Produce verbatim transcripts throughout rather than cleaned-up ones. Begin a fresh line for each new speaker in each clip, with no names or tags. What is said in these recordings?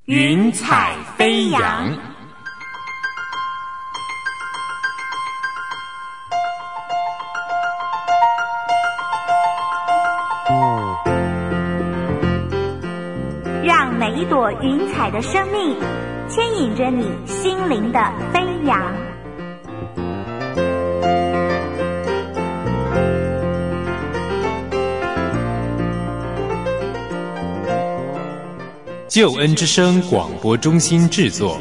云彩飞扬。
让每一朵云彩的生命牵引着你心灵的飞扬。
救恩之声广播中心制作。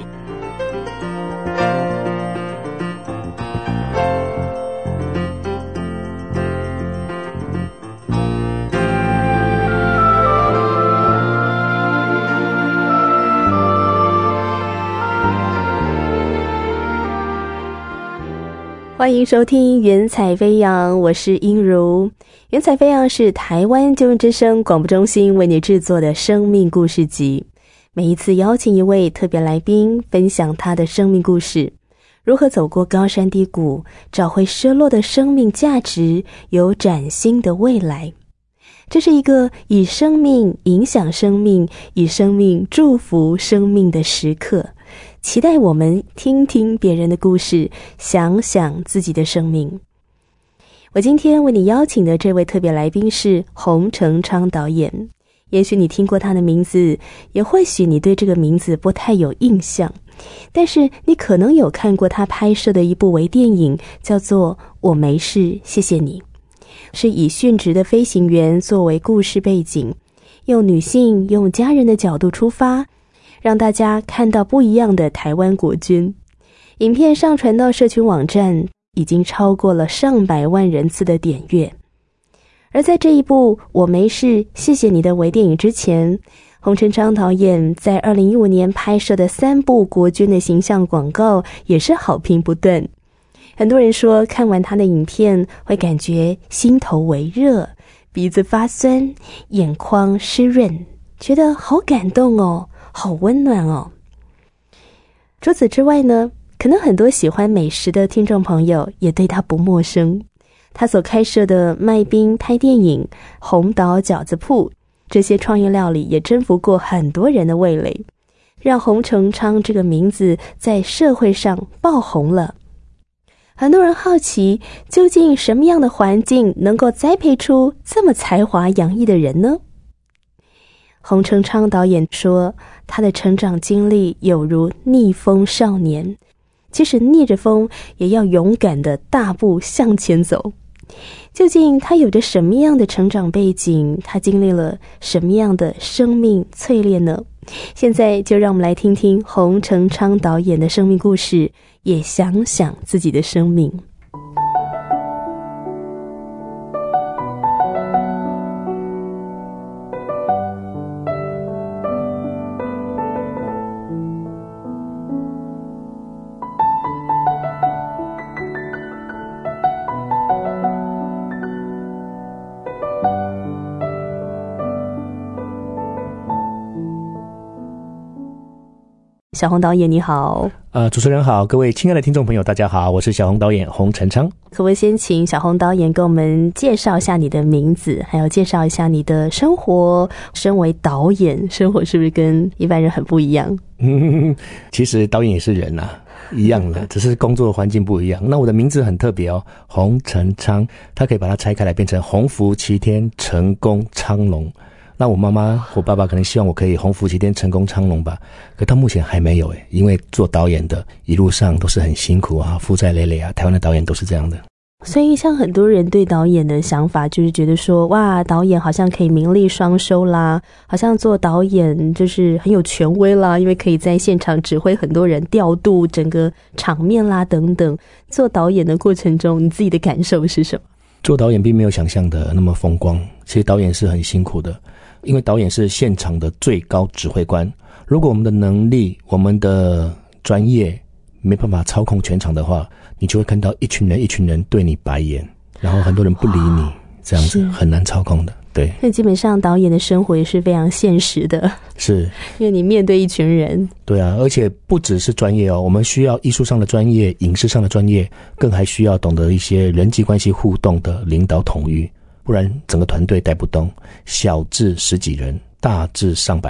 欢迎收听云彩飞扬，我是英如。云彩飞扬是台湾救恩之声广播中心为你制作的生命故事集，每一次邀请一位特别来宾分享他的生命故事，如何走过高山低谷，找回失落的生命价值，有崭新的未来。这是一个以生命影响生命，以生命祝福生命的时刻，期待我们听听别人的故事，想想自己的生命。我今天为你邀请的这位特别来宾是洪成昌导演，也许你听过他的名字，也或许你对这个名字不太有印象，但是你可能有看过他拍摄的一部微电影，叫做《我没事谢谢你》，是以殉职的飞行员作为故事背景，用女性用家人的角度出发，让大家看到不一样的台湾国军。影片上传到社群网站，已经超过了上百万人次的点阅。而在这一部《我没事谢谢你》的微电影之前，洪成昌导演在二零一五年拍摄的三部国军的形象广告也是好评不断。很多人说看完他的影片会感觉心头微热，鼻子发酸，眼眶湿润，觉得好感动哦，好温暖哦。除此之外呢，可能很多喜欢美食的听众朋友也对他不陌生。他所开设的麦冰拍电影、红岛饺子铺，这些创意料理也征服过很多人的味蕾，让洪成昌这个名字在社会上爆红了。很多人好奇，究竟什么样的环境能够栽培出这么才华洋溢的人呢？洪成昌导演说，他的成长经历有如逆风少年，即使逆着风也要勇敢地大步向前走。究竟他有着什么样的成长背景，他经历了什么样的生命淬炼呢？现在就让我们来听听洪成昌导演的生命故事，也想想自己的生命。小洪导演你好。
呃，主持人好，各位亲爱的听众朋友大家好，我是小洪导演洪成昌。
可不可以先请小洪导演给我们介绍一下你的名字，还有介绍一下你的生活？身为导演，生活是不是跟一般人很不一样？
嗯，其实导演也是人啊，一样的，只是工作环境不一样。那我的名字很特别哦，洪成昌，它可以把它拆开来变成鸿福齐天，成功昌隆。那我妈妈我爸爸可能希望我可以鸿福齐天，成功昌隆吧，可到目前还没有诶，因为做导演的一路上都是很辛苦啊，负债累累啊，台湾的导演都是这样的。
所以像很多人对导演的想法就是觉得说，哇，导演好像可以名利双收啦，好像做导演就是很有权威啦，因为可以在现场指挥很多人，调度整个场面啦等等。做导演的过程中，你自己的感受是什么？
做导演并没有想象的那么风光，其实导演是很辛苦的，因为导演是现场的最高指挥官。如果我们的能力、我们的专业没办法操控全场的话，你就会看到一群人一群人对你白眼，然后很多人不理你，这样子很难操控的。对，那
基本上导演的生活也是非常现实的，
是
因为你面对一群人。
对啊，而且不只是专业哦，我们需要艺术上的专业、影视上的专业，更还需要懂得一些人际关系互动的领导统御，不然整个团队带不动。小至十几人，大至上百人，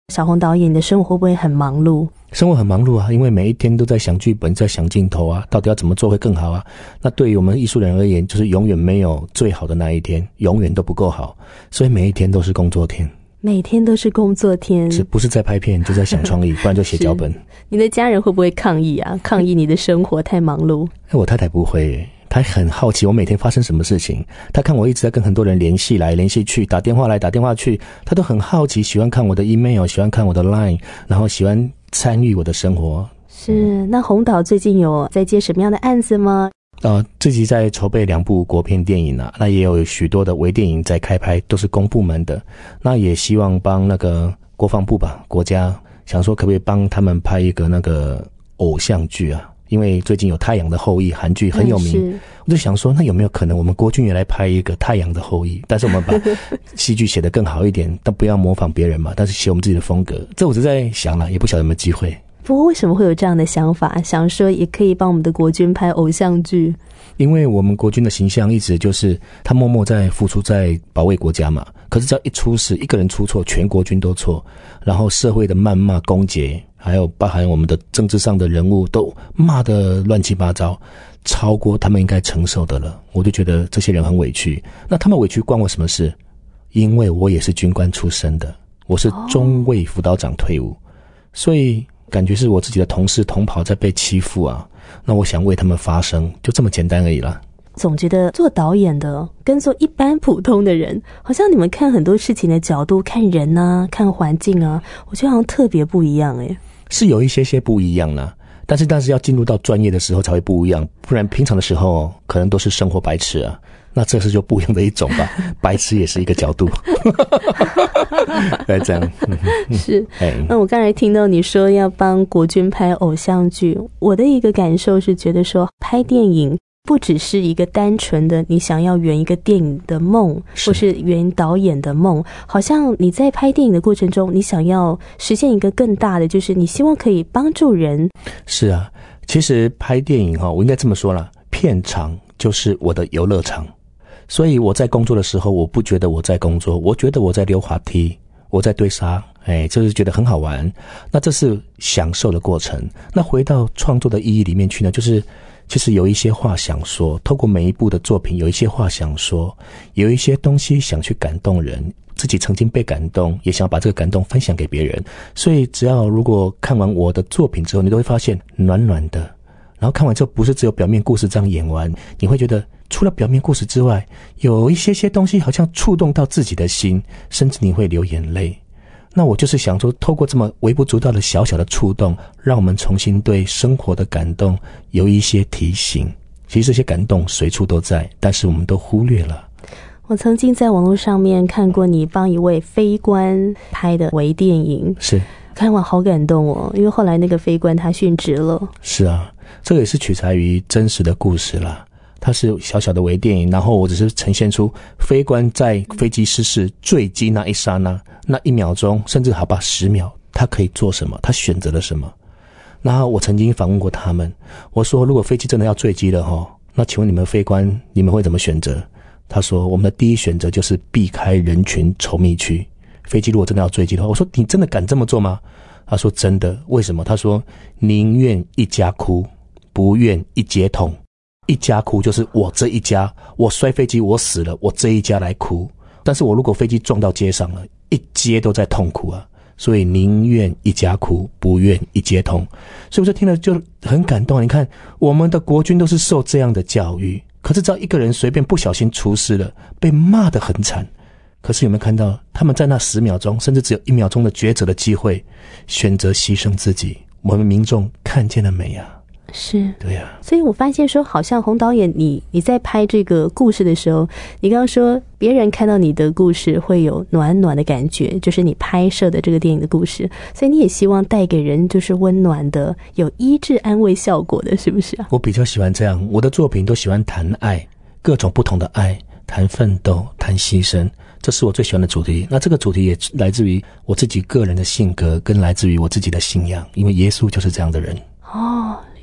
小洪导演，你的生活会不会很忙碌？
生活很忙碌啊，因为每一天都在想剧本，在想镜头啊，到底要怎么做会更好啊。那对于我们艺术人而言，就是永远没有最好的那一天，永远都不够好，所以每一天都是工作天。
每天都是工作天，
是不是在拍片就在想创意，不然就写脚本。
你的家人会不会抗议啊？抗议你的生活太忙碌？
我太太不会耶，她很好奇我每天发生什么事情。她看我一直在跟很多人联系来联系去，打电话来打电话去，她都很好奇，喜欢看我的 email， 喜欢看我的 line， 然后喜欢参与我的生活。
是，那洪导最近有在接什么样的案子吗？
呃，自己在筹备两部国片电影啊，那也有许多的微电影在开拍，都是公部门的。那也希望帮那个国防部吧，国家想说可不可以帮他们拍一个那个偶像剧啊？因为最近有《太阳的后裔》韩剧很有名，嗯、我就想说，那有没有可能我们国军也来拍一个《太阳的后裔》？但是我们把戏剧写得更好一点，但不要模仿别人嘛，但是写我们自己的风格。这我就在想了，也不晓得有没有机会。
不过为什么会有这样的想法，想说也可以帮我们的国军拍偶像剧？
因为我们国军的形象一直就是他默默在付出，在保卫国家嘛。可是只要一出事，一个人出错，全国军都错，然后社会的谩骂攻讦，还有包含我们的政治上的人物都骂得乱七八糟，超过他们应该承受的了。我就觉得这些人很委屈。那他们委屈关我什么事？因为我也是军官出身的，我是中尉辅导长退伍，所以感觉是我自己的同事同袍在被欺负啊，那我想为他们发声，就这么简单而已啦。
总觉得做导演的跟做一般普通的人，好像你们看很多事情的角度，看人啊，看环境啊，我觉得好像特别不一样耶。
是有一些些不一样啦，但是但是要进入到专业的时候才会不一样，不然平常的时候可能都是生活白痴啊。那这是就不一样的一种吧，白痴也是一个角度。对，这样
是。那我刚才听到你说要帮国军拍偶像剧，我的一个感受是觉得说，拍电影不只是一个单纯的你想要圆一个电影的梦，或是圆导演的梦，好像你在拍电影的过程中，你想要实现一个更大的，就是你希望可以帮助人。
是啊，其实拍电影哈，我应该这么说啦，片场就是我的游乐场。所以我在工作的时候，我不觉得我在工作，我觉得我在溜滑梯，我在堆沙，哎，就是觉得很好玩。那这是享受的过程。那回到创作的意义里面去呢，就是其实有一些话想说，透过每一部的作品有一些话想说，有一些东西想去感动人，自己曾经被感动，也想把这个感动分享给别人。所以只要如果看完我的作品之后，你都会发现暖暖的，然后看完之后不是只有表面故事这样演完，你会觉得除了表面故事之外，有一些些东西好像触动到自己的心，甚至你会流眼泪。那我就是想说，透过这么微不足道的小小的触动，让我们重新对生活的感动有一些提醒。其实这些感动随处都在，但是我们都忽略了。
我曾经在网络上面看过你帮一位飞官拍的微电影，
是
看完好感动哦，因为后来那个飞官他殉职了。
是啊，这个也是取材于真实的故事啦。它是小小的微电影，然后我只是呈现出飞官在飞机失事坠机那一刹那，那一秒钟，甚至好吧十秒，他可以做什么，他选择了什么。然后我曾经访问过他们，我说如果飞机真的要坠机了齁，那请问你们飞官你们会怎么选择？他说我们的第一选择就是避开人群稠密区。飞机如果真的要坠机的话，我说你真的敢这么做吗？他说真的。为什么？他说宁愿一家哭，不愿一街痛。一家哭就是我这一家，我摔飞机我死了，我这一家来哭。但是我如果飞机撞到街上了，一街都在痛苦啊。所以宁愿一家哭，不愿一街痛。所以我就听了就很感动。你看我们的国军都是受这样的教育，可是只要一个人随便不小心出事了，被骂得很惨，可是有没有看到他们在那十秒钟甚至只有一秒钟的抉择的机会，选择牺牲自己，我们民众看见了没啊？
是，
对啊。
所以我发现说，好像洪导演你你在拍这个故事的时候，你刚刚说别人看到你的故事会有暖暖的感觉，就是你拍摄的这个电影的故事，所以你也希望带给人就是温暖的，有医治安慰效果的，是不是啊？
我比较喜欢这样，我的作品都喜欢谈爱，各种不同的爱，谈奋斗，谈牺牲，这是我最喜欢的主题。那这个主题也来自于我自己个人的性格，跟来自于我自己的信仰，因为耶稣就是这样的人。
哦，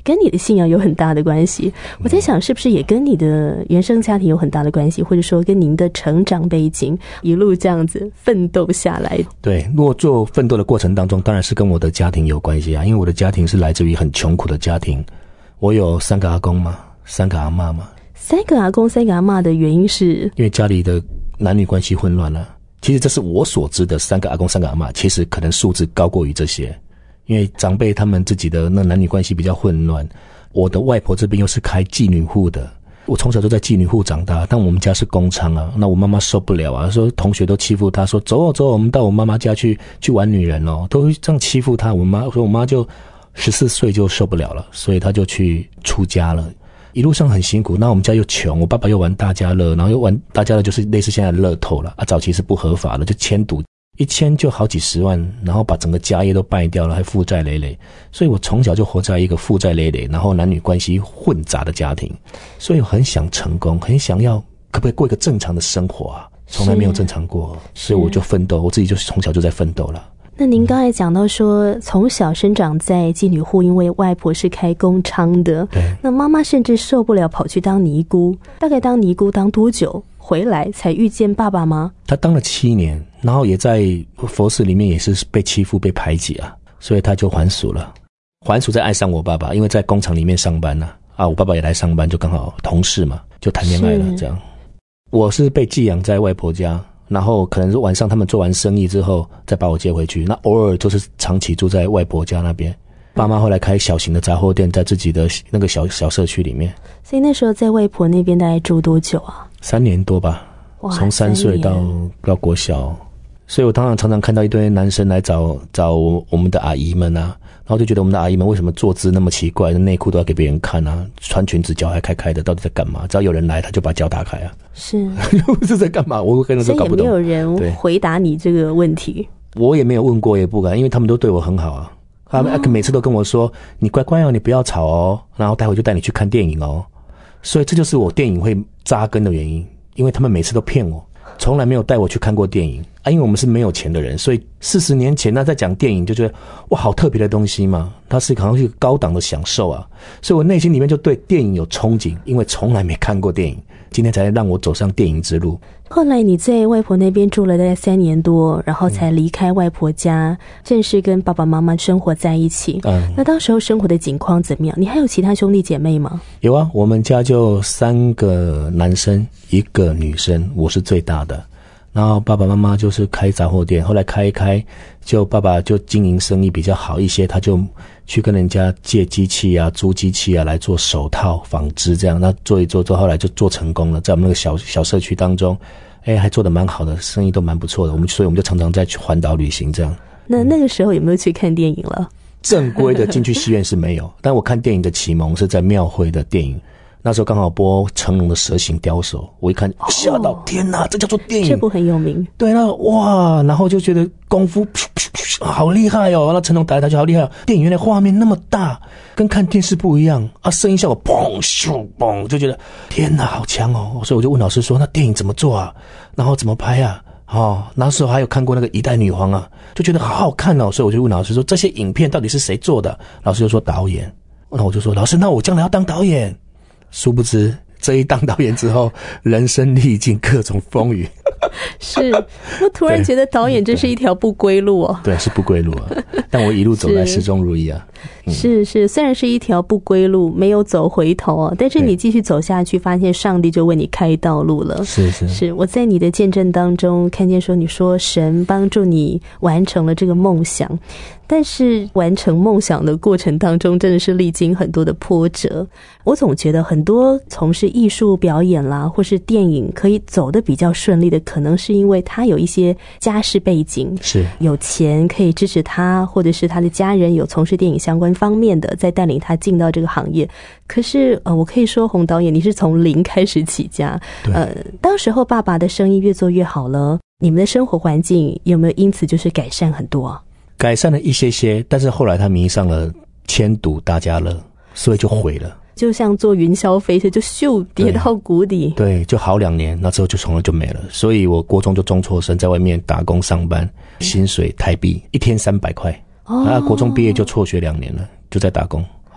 跟你的信仰有很大的关系。我在想，是不是也跟你的原生家庭有很大的关系，或者说跟您的成长背景一路这样子奋斗下来？
对，如果做奋斗的过程当中，当然是跟我的家庭有关系啊，因为我的家庭是来自于很穷苦的家庭，我有三个阿公嘛，三个阿嬷嘛。
三个阿公三个阿嬷的原因是
因为家里的男女关系混乱了、啊。其实这是我所知的三个阿公三个阿嬷，其实可能数字高过于这些，因为长辈他们自己的那男女关系比较混乱。我的外婆这边又是开妓女户的，我从小就在妓女户长大，但我们家是工厂啊，那我妈妈受不了啊，说同学都欺负她，说走哦走哦，我们到我妈妈家去去玩女人哦，都会这样欺负她。我妈说我妈就十四岁就受不了了，所以她就去出家了。一路上很辛苦，那我们家又穷，我爸爸又玩大家乐，然后又玩大家乐就是类似现在的乐透了啊，早期是不合法的，就签赌，一签就好几十万，然后把整个家业都败掉了，还负债累累，所以我从小就活在一个负债累累，然后男女关系混杂的家庭，所以我很想成功，很想要可不可以过一个正常的生活啊，从来没有正常过，所以我就奋斗，我自己就从小就在奋斗了。
那您刚才讲到说从小生长在妓女户，因为外婆是开工娼的，
对，
那妈妈甚至受不了跑去当尼姑，大概当尼姑当多久回来才遇见爸爸吗？
他当了七年，然后也在佛寺里面也是被欺负被排挤啊，所以他就还俗了，还俗再爱上我爸爸，因为在工厂里面上班啊，啊我爸爸也来上班，就刚好同事嘛，就谈恋爱了这样。我是被寄养在外婆家，然后可能是晚上他们做完生意之后再把我接回去，那偶尔就是长期住在外婆家那边。爸妈后来开小型的杂货店在自己的那个小小社区里面。
所以那时候在外婆那边大概住多久啊？
三年多吧，从三岁到到国小。所以我当然常常看到一堆男生来找找我们的阿姨们啊，然后就觉得我们的阿姨们为什么坐姿那么奇怪，内裤都要给别人看啊，穿裙子脚还开开的，到底在干嘛？只要有人来他就把脚打开啊，是是在干嘛？我跟人都搞不懂。
所以也没有人回答你这个问题。
我也没有问过，也不敢，因为他们都对我很好啊，他们每次都跟我说、哦、你乖乖哦，你不要吵哦，然后待会就带你去看电影哦。所以这就是我电影会扎根的原因，因为他们每次都骗我，从来没有带我去看过电影啊，因为我们是没有钱的人，所以四十年前那在讲电影就觉得哇好特别的东西嘛，它是好像是一个高档的享受啊，所以我内心里面就对电影有憧憬，因为从来没看过电影，今天才让我走上电影之路。
后来你在外婆那边住了大概三年多，然后才离开外婆家、嗯、正式跟爸爸妈妈生活在一起。嗯，那当时候生活的景况怎么样？你还有其他兄弟姐妹吗？
有啊，我们家就三个男生一个女生，我是最大的，然后爸爸妈妈就是开杂货店，后来开一开就爸爸就经营生意比较好一些，他就去跟人家借机器啊租机器啊来做手套纺织这样，那做一做做后来就做成功了，在我们那个小小社区当中哎，还做得蛮好的，生意都蛮不错的，我们所以我们就常常在去环岛旅行这样。
那那个时候有没有去看电影了？
正规的进去戏院是没有但我看电影的启蒙是在庙会的电影，那时候刚好播成龙的蛇形刁手，我一看吓到、哦、天哪，这叫做电影，
这部很有名。
对，那哇，然后就觉得功夫噗噗噗好厉害哦，那成龙打来打去好厉害、哦、电影院的画面那么大，跟看电视不一样啊，声音效果砰咻砰，就觉得天哪好强哦，所以我就问老师说那电影怎么做啊，然后怎么拍啊，哦，那时候还有看过那个一代女皇啊，就觉得好好看哦，所以我就问老师说这些影片到底是谁做的，老师就说导演，那我就说老师那我将来要当导演，殊不知这一当导演之后人生历尽各种风雨
是我突然觉得导演真是一条不归路哦。
对，是不归路啊，但我一路走来始终如一啊。
嗯、是是，虽然是一条不归路，没有走回头啊，但是你继续走下去，发现上帝就为你开道路了。
是是
是，我在你的见证当中看见说，你说神帮助你完成了这个梦想，但是完成梦想的过程当中真的是历经很多的波折。我总觉得很多从事艺术表演啦或是电影可以走得比较顺利的，可能是因为他有一些家世背景，是有钱可以支持他，或者是他的家人有从事电影相关方面的在带领他进到这个行业。可是呃，我可以说洪导演你是从零开始起家，呃，当时候爸爸的生意越做越好了，你们的生活环境有没有因此就是改善很多啊？
改善了一些些，但是后来他迷上了签赌大家乐，所以就毁了，
就像坐云霄飞车就咻跌到谷底。
对, 对就好两年，那之后就从来就没了。所以我国中就中辍生，在外面打工上班，薪水台币一天三百块，哦，那国中毕业就辍学两年了，就在打工。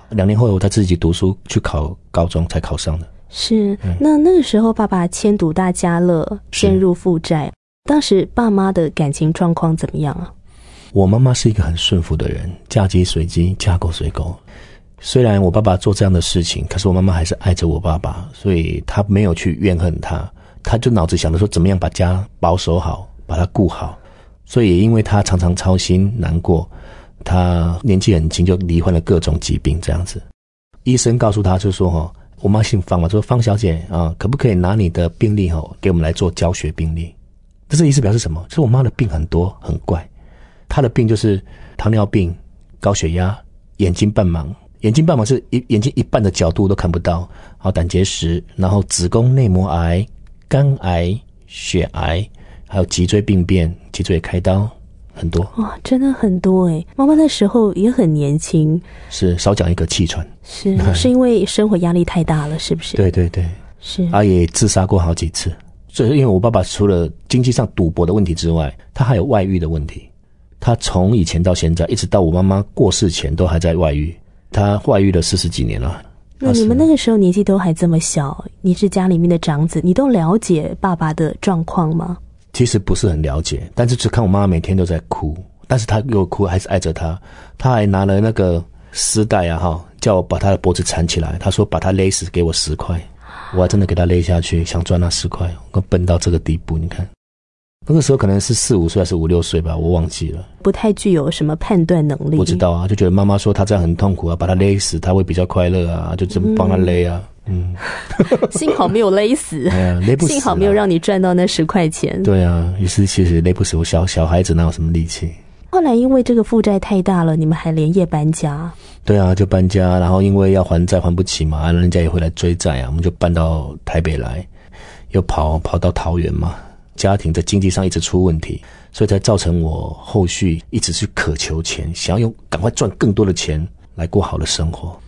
两年后我才自己读书去考高中才考上的。
是，那那个时候爸爸迁赌大家乐，陷入负债，当时爸妈的感情状况怎么样啊？
我妈妈是一个很顺服的人，嫁鸡随鸡，嫁狗随狗。虽然我爸爸做这样的事情，可是我妈妈还是爱着我爸爸，所以她没有去怨恨他，她就脑子想着说怎么样把家保守好，把它顾好。所以也因为她常常操心难过，她年纪很轻就罹患了各种疾病这样子。医生告诉她就说齁，我妈姓方嘛，说方小姐啊，可不可以拿你的病历齁给我们来做教学病历？这意思表示什么？就是我妈的病很多很怪，她的病就是糖尿病、高血压、眼睛半盲。眼睛半盲是一眼睛一半的角度都看不到，然后胆结石，然后子宫内膜癌、肝癌、血癌，还有脊椎病变，脊椎也开刀，很多。
哇，真的很多诶。妈妈那时候也很年轻，
是少讲一个气喘，
是是因为生活压力太大了，是不是？
对对对，
是。
他也自杀过好几次，所以因为我爸爸除了经济上赌博的问题之外，他还有外遇的问题。他从以前到现在，一直到我妈妈过世前都还在外遇。他外遇了四十几年了。
那你们那个时候年纪都还这么小，你是家里面的长子，你都了解爸爸的状况吗？
其实不是很了解，但是只看我妈妈每天都在哭，但是她又哭还是爱着他。他还拿了那个丝带啊哈，叫我把他的脖子缠起来，他说把他勒死给我十块，我还真的给他勒下去，想赚那十块，我笨到这个地步。你看那个时候可能是四五岁还是五六岁吧，我忘记了，不
太具有什么判断能力。
不知道啊，就觉得妈妈说她这样很痛苦啊，把她勒死她会比较快乐啊，就这么帮她勒啊。嗯，
幸好没有勒死，
哎呀，勒不死，
幸好没有让你赚到那十块钱。
对啊，于是其实勒不死我，小小孩子哪有什么力气。
后来因为这个负债太大了，你们还连夜搬家。
对啊，就搬家，然后因为要还债还不起嘛，人家也会来追债啊，我们就搬到台北来，又跑跑到桃园嘛。家庭在经济上一直出问题，所以才造成我后续一直去渴求钱，想要用赶快赚更多的钱来过好的生活。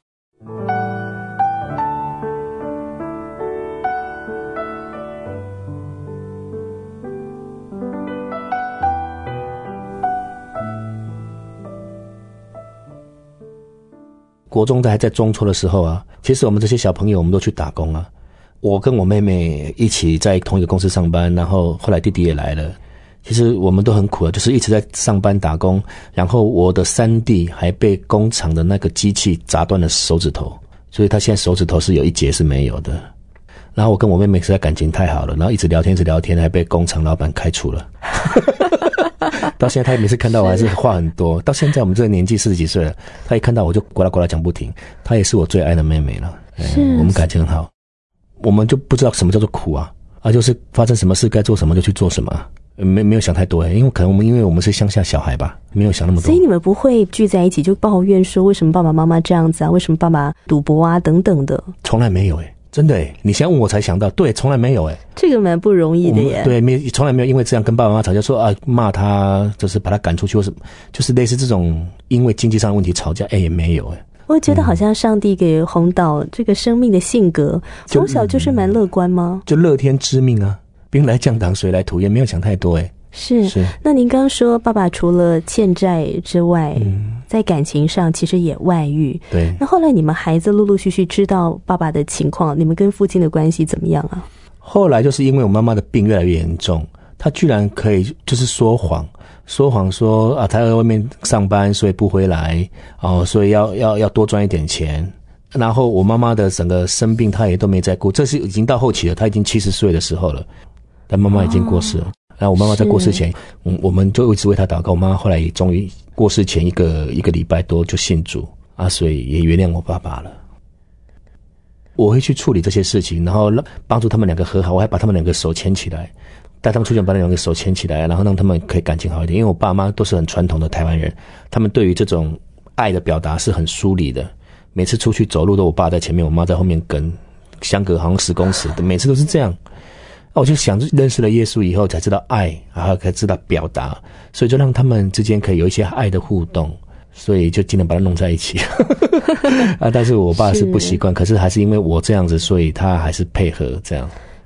国中在还在中辍的时候啊，其实我们这些小朋友我们都去打工啊。我跟我妹妹一起在同一个公司上班，然后后来弟弟也来了。其实我们都很苦的，就是一直在上班打工。然后我的三弟还被工厂的那个机器砸断了手指头，所以他现在手指头是有一节是没有的。然后我跟我妹妹实在感情太好了，然后一直聊天一直聊天，还被工厂老板开除了。到现在他每次看到我还是话很多，到现在我们这个年纪四十几岁了，他一看到我就呱啦呱啦讲不停。她也是我最爱的妹妹了，
是
我们感情很好。我们就不知道什么叫做苦啊，啊，就是发生什么事该做什么就去做什么，没没有想太多诶，因为可能我们因为我们是乡下小孩吧，没有想那么多。
所以你们不会聚在一起就抱怨说为什么爸爸妈妈这样子啊，为什么爸爸赌博啊等等的？
从来没有诶，真的诶，你现在问我才想到，对，从来没有诶。
这个蛮不容易的耶。
对，没从来没有因为这样跟爸爸妈妈吵架，说啊骂他，就是把他赶出去，或是就是类似这种因为经济上的问题吵架，诶也没有诶。
我觉得好像上帝给洪导这个生命的性格，从小就是蛮乐观吗？
就乐天知命啊，兵来将挡，水来土掩，没有想太多诶。
是
是。
那您刚刚说爸爸除了欠债之外，嗯，在感情上其实也外遇。
对。
那后来你们孩子陆陆续续知道爸爸的情况，你们跟父亲的关系怎么样啊？
后来就是因为我妈妈的病越来越严重，她居然可以就是说谎。说谎说啊，他在外面上班，所以不回来哦，所以要要要多赚一点钱。然后我妈妈的整个生病，她也都没在顾，这是已经到后期了，她已经七十岁的时候了，但妈妈已经过世了。哦，然后我妈妈在过世前，我我们就一直为她祷告。我妈妈后来也终于过世前一个一个礼拜多就信主啊，所以也原谅我爸爸了。我会去处理这些事情，然后帮助他们两个和好，我还把他们两个手牵起来。带他们出去，把那两个手牵起来，然后让他们可以感情好一点。因为我爸妈都是很传统的台湾人，他们对于这种爱的表达是很疏离的。每次出去走路都我爸在前面，我妈在后面跟，相隔好像十公尺，每次都是这样。我就想认识了耶稣以后才知道爱，然后才知道表达，所以就让他们之间可以有一些爱的互动，所以就尽量把它弄在一起。啊，但是我爸是不习惯，可是还是因为我这样子，所以他还是配合这样。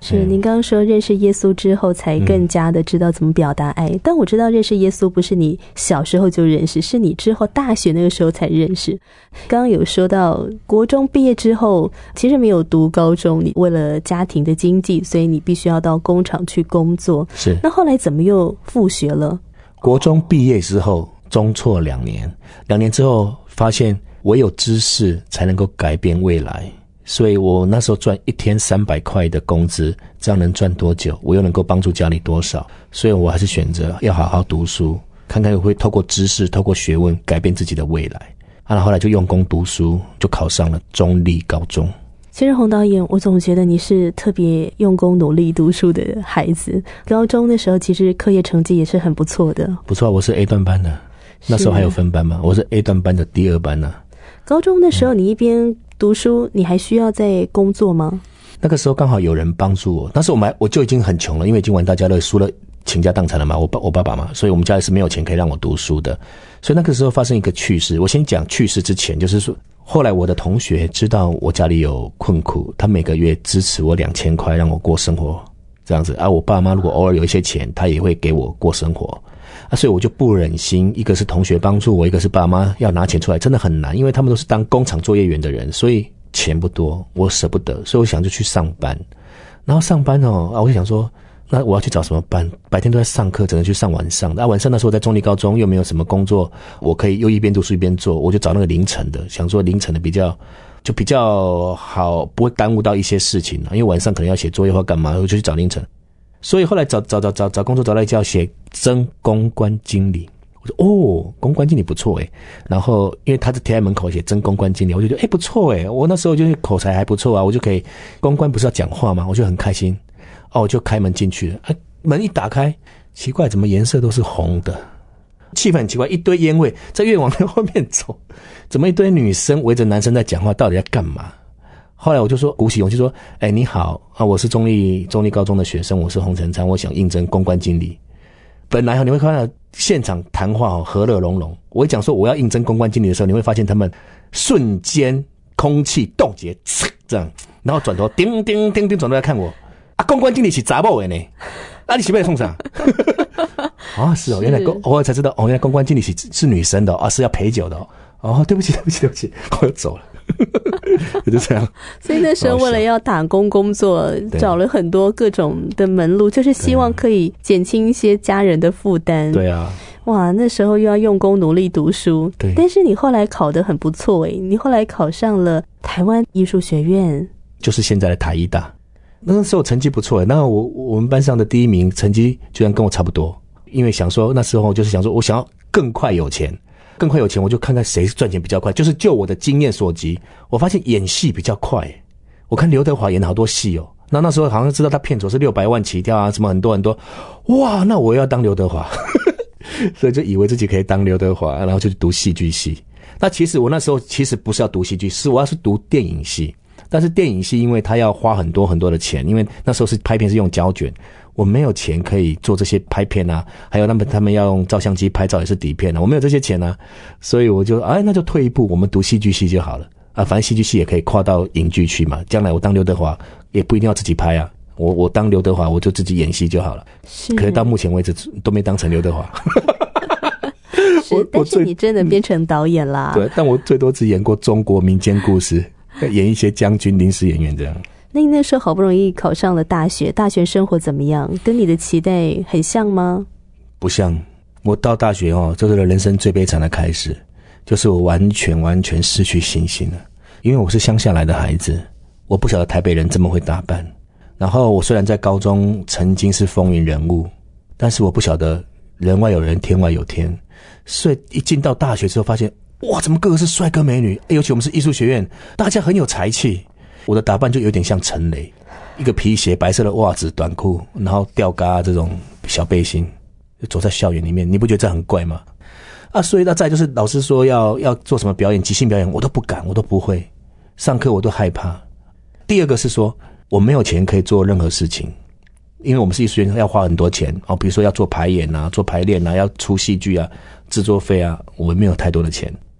是您刚刚说认识耶稣之后才更加的知道怎么表达爱、嗯、但我知道认识耶稣不是你小时候就认识，是你之后大学那个时候才认识。刚刚有说到国中毕业之后其实没有读高中，你为了家庭的经济，所以你必须要到工厂去工作。
是，
那后来怎么又复学了？
国中毕业之后中辍两年，两年之后发现唯有知识才能够改变未来，所以我那时候赚一天三百块的工资，这样能赚多久？我又能够帮助家里多少？所以我还是选择要好好读书，看看会透过知识、透过学问改变自己的未来。啊，后来就用功读书，就考上了中立高中。
其实洪导演，我总觉得你是特别用功努力读书的孩子。高中的时候，其实课业成绩也是很不错的。
不错，我是 A 段班的，那时候还有分班嘛，我是 A 段班的第二班呢、啊。
高中的时候，你一边读书，你还需要在工作吗？
那个时候刚好有人帮助我，那时候我们我就已经很穷了，因为已经玩大家乐，输了倾家荡产了嘛，我爸我爸爸嘛，所以我们家里是没有钱可以让我读书的。所以那个时候发生一个趣事，我先讲趣事之前，就是说后来我的同学知道我家里有困苦，他每个月支持我两千块让我过生活，这样子啊。我爸妈如果偶尔有一些钱，他也会给我过生活啊，所以我就不忍心，一个是同学帮助我，一个是爸妈要拿钱出来，真的很难，因为他们都是当工厂作业员的人，所以钱不多，我舍不得，所以我想就去上班。然后上班哦，啊，我就想说，那我要去找什么班？白天都在上课，只能去上晚上的。啊，晚上那时候在中立高中又没有什么工作，我可以又一边读书一边做，我就找那个凌晨的，想说凌晨的比较就比较好，不会耽误到一些事情啊，因为晚上可能要写作业或干嘛，我就去找凌晨。所以后来找找找找找工作找到一家写真公关经理，我说哦，公关经理不错诶。然后因为他是贴在门口写真公关经理，我就觉得诶不错诶，我那时候就是口才还不错啊，我就可以公关不是要讲话吗？我就很开心哦，我就开门进去了。啊，门一打开，奇怪，怎么颜色都是红的？气氛很奇怪，一堆烟味，在越往后面走，怎么一堆女生围着男生在讲话，到底在干嘛？后来我就说，鼓起勇气说，哎，你好啊，我是中立中立高中的学生，我是洪承昌，我想应征公关经理。本来你会看到现场谈话哦，和乐融融。我一讲说我要应征公关经理的时候，你会发现他们瞬间空气冻结，这样，然后转头叮叮叮叮转头来看我。啊，公关经理是查某的呢，啊，你是不是送啥？啊，是哦，原来公，我才知道哦，原来公关经理是是女生的哦，啊，是要陪酒的哦。哦，对不起，对不起，对不起，我又走了。就这样。
所以那时候为了要打工工作，找了很多各种的门路，就是希望可以减轻一些家人的负担。
对啊。
哇，那时候又要用功努力读书。
对。
但是你后来考得很不错诶，你后来考上了台湾艺术学院，
就是现在的台艺大。那时候成绩不错诶，那我我们班上的第一名成绩居然跟我差不多，因为想说那时候就是想说我想要更快有钱。更快有钱，我就看看谁赚钱比较快。就是就我的经验所及，我发现演戏比较快。我看刘德华演了好多戏哦，那那时候好像知道他片酬是六百万起跳啊，什么很多很多。哇，那我要当刘德华，所以就以为自己可以当刘德华，然后就去读戏剧系。那其实我那时候其实不是要读戏剧，是我要是读电影系。但是电影系因为他要花很多很多的钱，因为那时候是拍片是用胶卷。我没有钱可以做这些拍片啊，还有他们他们要用照相机拍照也是底片啊，我没有这些钱啊，所以我就哎那就退一步，我们读戏剧系就好了啊，反正戏剧系也可以跨到影剧去嘛，将来我当刘德华也不一定要自己拍啊，我我当刘德华我就自己演戏就好了。是，可是到目前为止都没当成刘德华。
是，但是你真的变成导演啦。
对，但我最多只演过中国民间故事，演一些将军临时演员这样。
那你那时候好不容易考上了大学，大学生活怎么样？跟你的期待很像吗？
不像，我到大学哦，这是人生最悲惨的开始，就是我完全完全失去信心了。因为我是乡下来的孩子，我不晓得台北人这么会打扮。然后我虽然在高中曾经是风云人物，但是我不晓得人外有人，天外有天。所以一进到大学之后，发现哇，怎么个个是帅哥美女？尤其我们是艺术学院，大家很有才气。我的打扮就有点像陈雷，一个皮鞋、白色的袜子、短裤，然后吊嘎这种小背心，就走在校园里面，你不觉得这很怪吗？啊，所以那再就是老师说要要做什么表演，即兴表演，我都不敢，我都不会，上课我都害怕。第二个是说我没有钱可以做任何事情，因为我们是艺术学院要花很多钱哦，比如说要做排演啊、做排练啊、要出戏剧啊、制作费啊，我们没有太多的钱。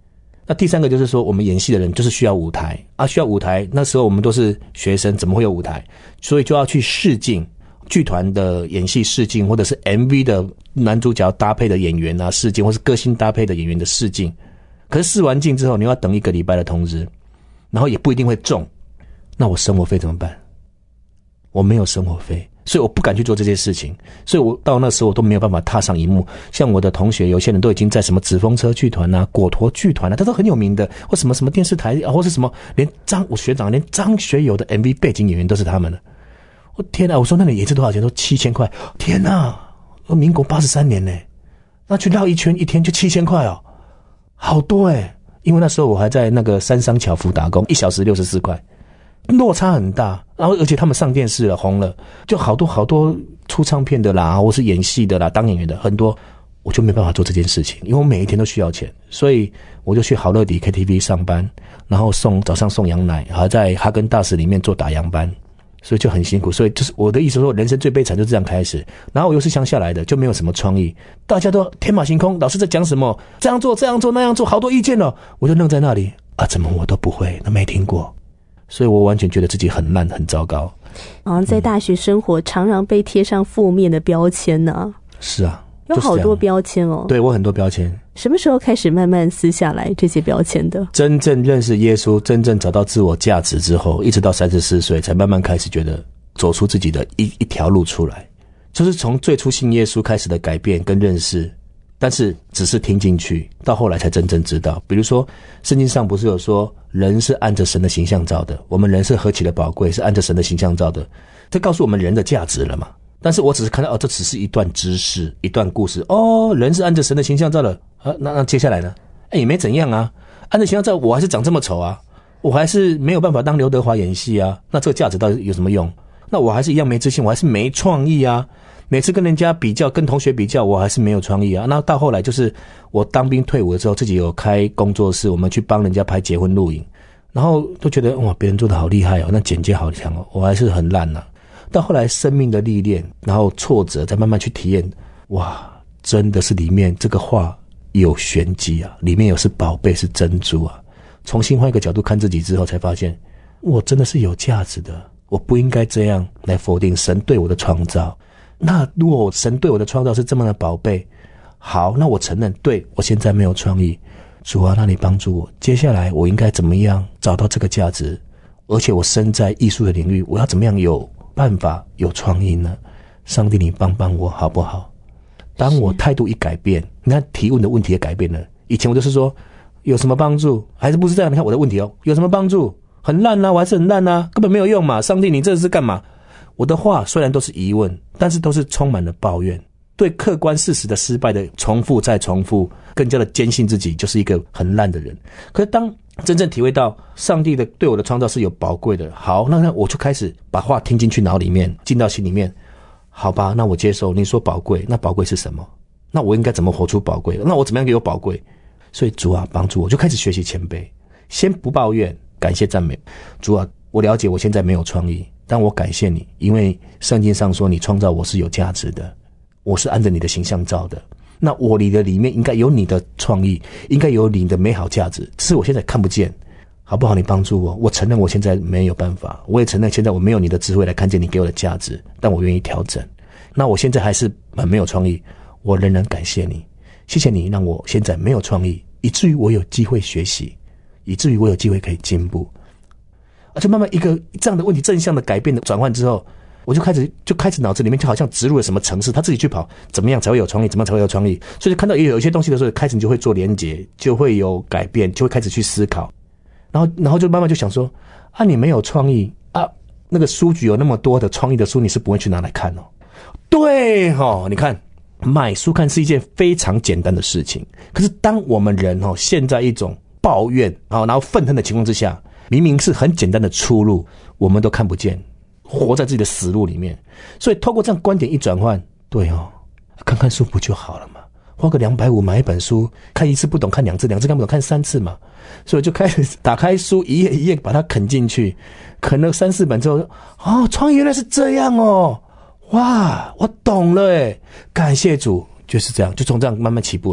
那第三个就是说，我们演戏的人就是需要舞台啊，需要舞台。那时候我们都是学生，怎么会有舞台？所以就要去试镜，剧团的演戏试镜，或者是 M V 的男主角搭配的演员啊试镜，或是歌星搭配的演员的试镜。可是试完镜之后，你要等一个礼拜的通知，然后也不一定会中。那我生活费怎么办？我没有生活费。所以我不敢去做这些事情，所以我到那时候我都没有办法踏上荧幕。像我的同学，有些人都已经在什么纸风车剧团啊、果陀剧团啊，他都很有名的，或什么什么电视台啊，或是什么，连张我学长连张学友的 M V 背景演员都是他们的。我天哪！我说那你演这多少钱？都七千块。天哪！民国八十三年呢，那去绕一圈一天就七千块哦，好多哎！因为那时候我还在那个三商巧福打工，一小时六十四块。落差很大，然后而且他们上电视了，红了，就好多好多出唱片的啦，或是演戏的啦，当演员的很多，我就没办法做这件事情，因为我每一天都需要钱，所以我就去好乐迪 K T V 上班，然后送早上送羊奶，还在哈根达斯里面做打烊班，所以就很辛苦。所以就是我的意思说，人生最悲惨就这样开始。然后我又是乡下来的，就没有什么创意，大家都天马行空，老师在讲什么，这样做这样做那样做，好多意见哦，我就愣在那里啊，怎么我都不会，都没听过。所以我完全觉得自己很烂很糟糕。
好像在大学生活、嗯、常常被贴上负面的标签呢、啊。
是啊，
有好多标签哦。
对，我很多标签。
什么时候开始慢慢撕下来这些标签的？
真正认识耶稣，真正找到自我价值之后，一直到三十四岁才慢慢开始觉得走出自己的一一条路出来。就是从最初信耶稣开始的改变跟认识，但是只是听进去，到后来才真正知道。比如说圣经上不是有说人是按着神的形象造的，我们人是何其的宝贵，是按着神的形象造的，这告诉我们人的价值了嘛。但是我只是看到哦，这只是一段知识，一段故事哦，人是按着神的形象造的啊，那那接下来呢？哎，也没怎样啊，按着形象造，我还是长这么丑啊，我还是没有办法当刘德华演戏啊，那这个价值到底有什么用？那我还是一样没自信，我还是没创意啊。每次跟人家比较，跟同学比较，我还是没有创意啊。那到后来就是我当兵退伍的时候，自己有开工作室，我们去帮人家拍结婚录影，然后都觉得哇，别人做的好厉害哦，那剪接好强哦，我还是很烂啊。到后来生命的历练，然后挫折，再慢慢去体验，哇，真的是里面这个话有玄机啊，里面有是宝贝，是珍珠啊。重新换一个角度看自己之后，才发现我真的是有价值的，我不应该这样来否定神对我的创造。那如果神对我的创造是这么的宝贝，好，那我承认对我现在没有创意，主啊，那你帮助我，接下来我应该怎么样找到这个价值？而且我身在艺术的领域，我要怎么样有办法有创意呢？上帝你帮帮我好不好？当我态度一改变，你看提问的问题也改变了。以前我就是说有什么帮助，还是不是这样？你看我的问题哦，有什么帮助？很烂啊，我还是很烂啊，根本没有用嘛。上帝你这是干嘛？我的话虽然都是疑问，但是都是充满了抱怨，对客观事实的失败的重复再重复，更加的坚信自己就是一个很烂的人。可是当真正体会到上帝的对我的创造是有宝贵的，好，那我就开始把话听进去脑里面，进到心里面。好吧，那我接受你说宝贵，那宝贵是什么？那我应该怎么活出宝贵？那我怎么样给我宝贵？所以主啊，帮助我，就开始学习谦卑，先不抱怨，感谢赞美。主啊，我了解我现在没有创意，但我感谢你，因为圣经上说你创造我是有价值的，我是按着你的形象造的，那我里的里面应该有你的创意，应该有你的美好价值，只是我现在看不见，好不好？你帮助我，我承认我现在没有办法，我也承认现在我没有你的智慧来看见你给我的价值，但我愿意调整。那我现在还是很没有创意，我仍然感谢你，谢谢你让我现在没有创意，以至于我有机会学习，以至于我有机会可以进步。而且慢慢一个这样的问题正向的改变的转换之后，我就开始就开始脑子里面就好像植入了什么程式，他自己去跑，怎么样才会有创意，怎么样才会有创意。所以看到也有一些东西的时候，开始你就会做连结，就会有改变，就会开始去思考，然后然后就慢慢就想说啊，你没有创意啊，那个书局有那么多的创意的书，你是不会去拿来看哦。对齁，你看买书看是一件非常简单的事情，可是当我们人齁陷在一种抱怨然后愤恨的情况之下，明明是很简单的出路，我们都看不见，活在自己的死路里面。所以透过这样观点一转换，对哦，看看书不就好了嘛？花个两百五买一本书，看一次不懂看两次，两次看不懂看三次嘛。所以就开始打开书，一页一页把它啃进去，啃了三四本之后，哦，创意原来是这样哦，哇，我懂了诶，感谢主，就是这样，就从这样慢慢起步来的。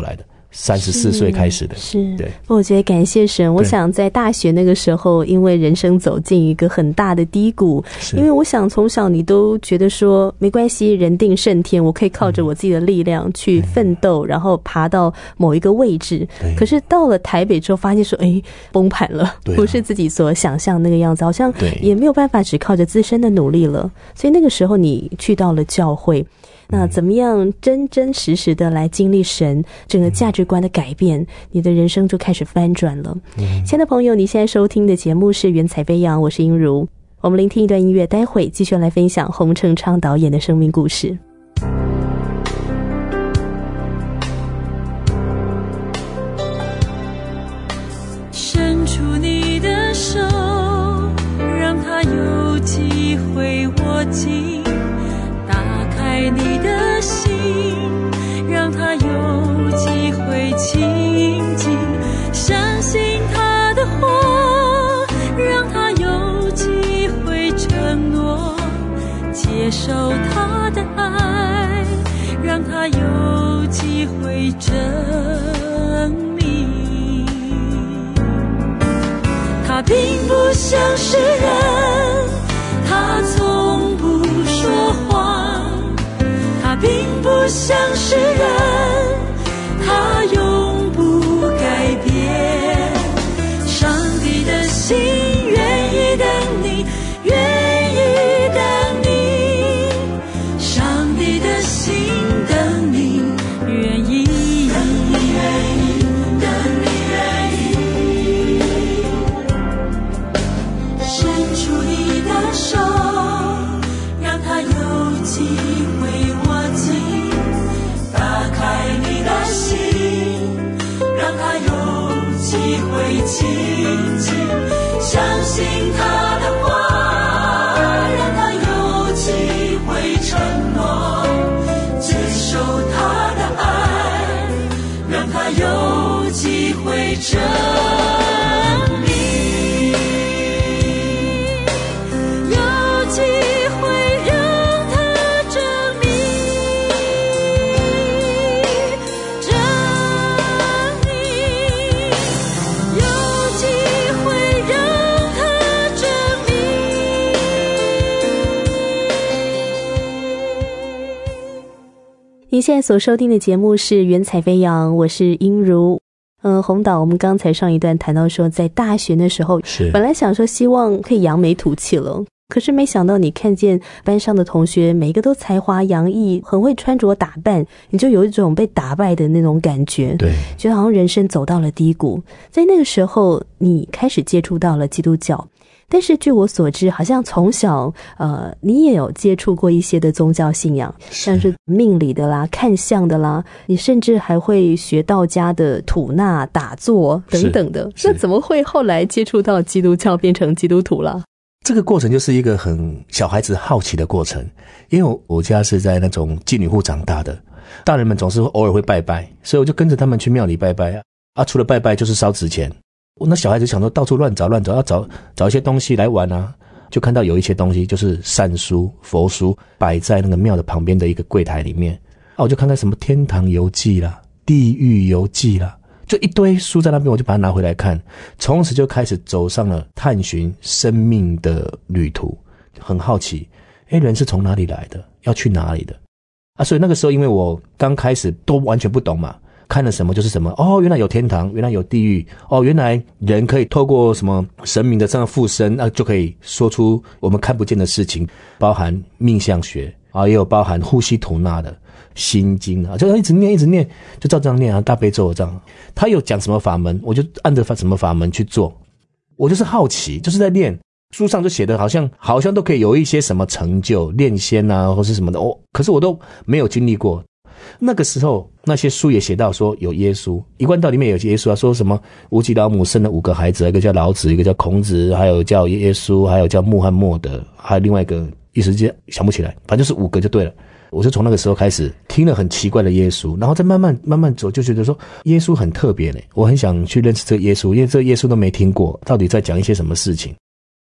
三十四岁开始的。
是，
对。
我觉得感谢神，我想在大学那个时候，因为人生走进一个很大的低谷，因为我想从小你都觉得说没关系，人定胜天，我可以靠着我自己的力量去奋斗，然后爬到某一个位置。可是到了台北之后，发现说，哎，崩盘了，啊，不是自己所想象那个样子，好像也没有办法只靠着自身的努力了。所以那个时候你去到了教会。那怎么样真真实实的来经历神整个价值观的改变，你的人生就开始翻转了。嗯，亲爱的朋友，你现在收听的节目是云彩飞扬，我是英如。我们聆听一段音乐，待会继续来分享洪承昌导演的生命故事。
伸出你的手，让他有机会握紧，打开你的心，让他有机会亲近，相信他的话，让他有机会承诺，接受他的爱，让他有机会证明。他并不像是人，他从不说谎，他并不像是人，他永不改变。上帝的心愿意等你，愿意等你，上帝的心等你，愿意等你，愿意等你，愿意伸出你的手，让他有机会握紧，打开你的心，让他有机会亲近，相信他的话，让他有机会承诺，接受他的爱，让他有机会证明，有机会让他证明，证明，有机会让他证明。
您现在所收听的节目是云彩飞扬，我是英如。呃，洪导，我们刚才上一段谈到说，在大学的时候，
是
本来想说希望可以扬眉吐气了，可是没想到你看见班上的同学每一个都才华洋溢，很会穿着打扮，你就有一种被打败的那种感觉，
对，
觉得好像人生走到了低谷。在那个时候，你开始接触到了基督教。但是据我所知，好像从小呃，你也有接触过一些的宗教信仰，像是命理的啦、看相的啦，你甚至还会学道家的吐纳、打坐等等的。那怎么会后来接触到基督教，变成基督徒了？
这个过程就是一个很小孩子好奇的过程，因为我家是在那种妓女户长大的，大人们总是偶尔会拜拜，所以我就跟着他们去庙里拜拜啊。啊，除了拜拜就是烧纸钱。我那小孩子想说到处乱找乱找，要找找一些东西来玩啊，就看到有一些东西就是善书、佛书摆在那个庙的旁边的一个柜台里面啊，我就看看什么天堂游记啦、地狱游记啦，就一堆书在那边，我就把它拿回来看，从此就开始走上了探寻生命的旅途，很好奇，诶，人是从哪里来的，要去哪里的啊？所以那个时候因为我刚开始都完全不懂嘛，看了什么就是什么，哦，原来有天堂，原来有地狱，哦，原来人可以透过什么神明的这样附身，那、啊、就可以说出我们看不见的事情，包含命相学啊，也有包含呼吸吐纳的心经啊，就一直念一直念，就照这样念啊，大悲咒这样。他有讲什么法门，我就按着什么法门去做。我就是好奇，就是在练，书上就写的好像好像都可以有一些什么成就，炼仙啊或是什么的，哦，可是我都没有经历过。那个时候那些书也写到说有耶稣，一贯道里面有耶稣啊，说什么无极老母生了五个孩子，一个叫老子，一个叫孔子，还有叫耶稣，还有叫穆罕默德，还有另外一个一时间想不起来，反正就是五个就对了。我就从那个时候开始听了很奇怪的耶稣，然后再慢慢慢慢走，就觉得说耶稣很特别嘞，我很想去认识这个耶稣，因为这个耶稣都没听过，到底在讲一些什么事情。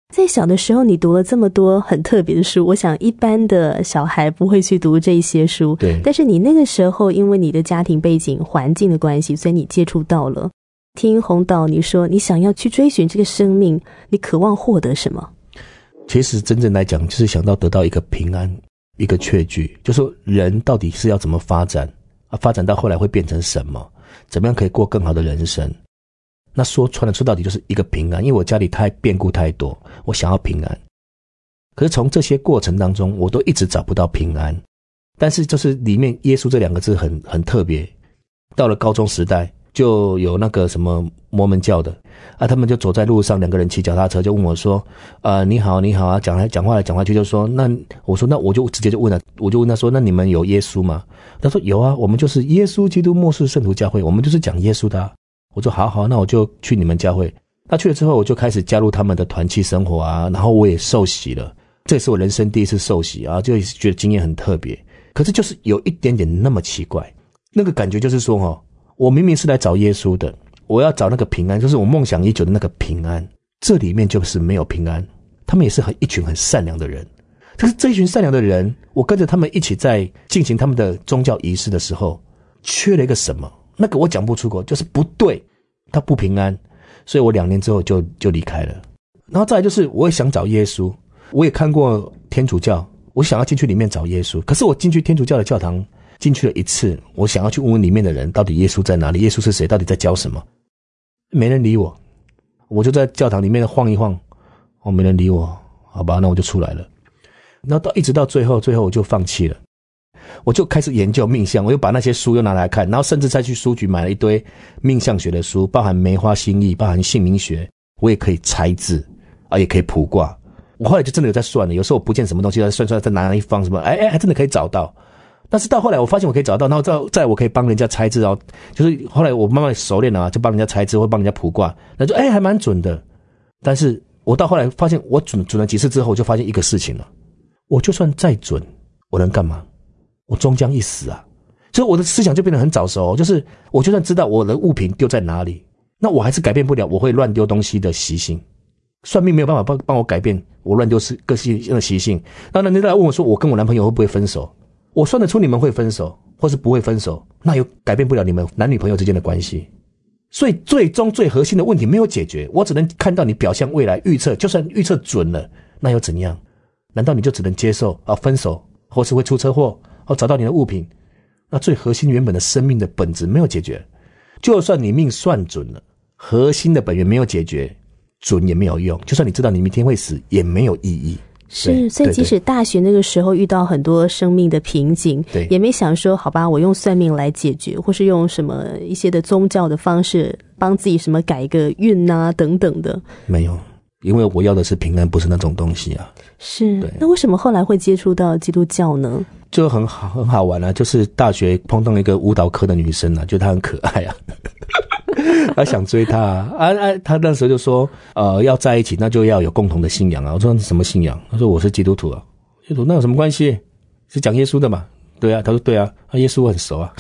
在小的时候你读了这么多很特别的书，我想一般的小孩不会去读这些书，
对。
但是你那个时候因为你的家庭背景环境的关系，所以你接触到了。听洪导你说你想要去追寻这个生命，你渴望获得什么？
其实真正来讲就是想到得到一个平安，一个确据，就是说人到底是要怎么发展啊？发展到后来会变成什么？怎么样可以过更好的人生？那说穿了，说到底就是一个平安，因为我家里太变故太多，我想要平安。可是从这些过程当中，我都一直找不到平安。但是就是里面耶稣这两个字很很特别。到了高中时代，就有那个什么摩门教的啊，他们就走在路上，两个人骑脚踏车，就问我说：“呃，你好，你好啊！”讲来讲话来讲话去，就说：“那我说那我就直接就问了，我就问他说：那你们有耶稣吗？”他说：“有啊，我们就是耶稣基督末世圣徒教会，我们就是讲耶稣的啊。”我说好好，那我就去你们教会。那去了之后，我就开始加入他们的团契生活啊，然后我也受洗了。这也是我人生第一次受洗啊，就觉得经验很特别。可是就是有一点点那么奇怪，那个感觉就是说哦，我明明是来找耶稣的，我要找那个平安，就是我梦想已久的那个平安，这里面就是没有平安。他们也是很一群很善良的人，可是这一群善良的人，我跟着他们一起在进行他们的宗教仪式的时候，缺了一个什么？那个我讲不出口，就是不对，他不平安，所以我两年之后就就离开了。然后再来就是我也想找耶稣，我也看过天主教，我想要进去里面找耶稣，可是我进去天主教的教堂进去了一次，我想要去问问里面的人到底耶稣在哪里，耶稣是谁，到底在教什么，没人理我。我就在教堂里面晃一晃，哦，没人理我，好吧，那我就出来了。然后到一直到最后最后我就放弃了，我就开始研究命相，我又把那些书又拿来看，然后甚至再去书局买了一堆命相学的书，包含梅花心意，包含姓名学，我也可以猜字啊，也可以卜卦。我后来就真的有在算了，有时候我不见什么东西，再算算再拿一方什么，哎哎，还真的可以找到。但是到后来我发现我可以找到，然后再再我可以帮人家猜字，然后就是后来我慢慢熟练了啊，就帮人家猜字或帮人家卜卦，那就哎还蛮准的。但是我到后来发现，我准准了几次之后，我就发现一个事情了，我就算再准，我能干嘛？我终将一死啊！所以我的思想就变得很早熟，就是我就算知道我的物品丢在哪里，那我还是改变不了我会乱丢东西的习性。算命没有办法帮帮我改变我乱丢个性的习性。那人家来问我说，我跟我男朋友会不会分手？我算得出你们会分手，或是不会分手，那又改变不了你们男女朋友之间的关系。所以最终最核心的问题没有解决，我只能看到你表象未来预测，就算预测准了，那又怎样？难道你就只能接受啊分手，或是会出车祸？哦，找到你的物品，那最核心原本的生命的本质没有解决。就算你命算准了，核心的本源没有解决，准也没有用。就算你知道你明天会死，也没有意义。
是，所以即使大学那个时候遇到很多生命的瓶颈，对，也没想说好吧，我用算命来解决，或是用什么一些的宗教的方式帮自己什么改一个运啊等等的，没有。
因为我要的是平安，不是那种东西啊。
是，那为什么后来会接触到基督教呢？
就很好很好玩啊，就是大学碰到一个舞蹈科的女生啊，就她很可爱啊，她想追她啊，啊啊，她那时候就说，呃，要在一起那就要有共同的信仰啊。我说什么信仰？她说我是基督徒啊。基督徒那有什么关系？是讲耶稣的嘛？对啊，她说对啊，啊耶稣我很熟啊，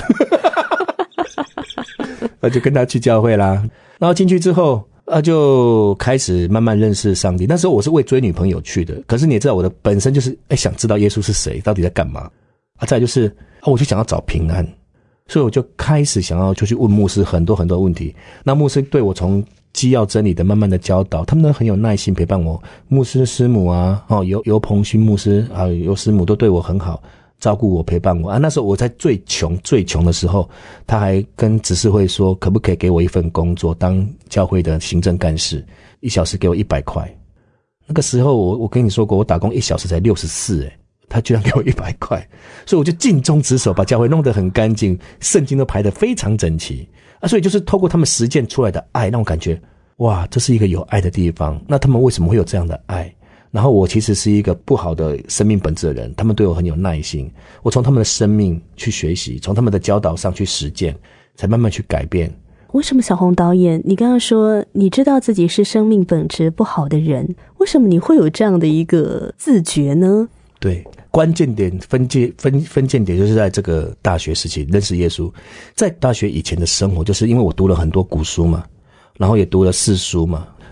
那就跟她去教会啦。然后进去之后。啊，就开始慢慢认识上帝。那时候我是为追女朋友去的，可是你也知道我的本身就是哎想知道耶稣是谁，到底在干嘛啊？再来就是啊，我就想要找平安，所以我就开始想要就去问牧师很多很多问题。那牧师对我从基要真理的慢慢的教导，他们都很有耐心陪伴我。牧师师母啊，哦尤尤鹏勋牧师啊，尤师母都对我很好。照顾我陪伴我啊，那时候我在最穷最穷的时候，他还跟执事会说可不可以给我一份工作当教会的行政干事，一小时给我一百块。那个时候我我跟你说过，我打工一小时才六十四诶，他居然给我一百块，所以我就尽忠职守，把教会弄得很干净，圣经都排得非常整齐啊。所以就是透过他们实践出来的爱，让我感觉哇，这是一个有爱的地方。那他们为什么会有这样的爱？然后我其实是一个不好的生命本质的人，他们对我很有耐心，我从他们的生命去学习，从他们的教导上去实践，才慢慢去改变。
为什么小洪导演你刚刚说你知道自己是生命本质不好的人，为什么你会有这样的一个自觉呢？
对，关键点分界分分界点就是在这个大学时期认识耶稣。在大学以前的生活，就是因为我读了很多古书嘛，然后也读了四书嘛，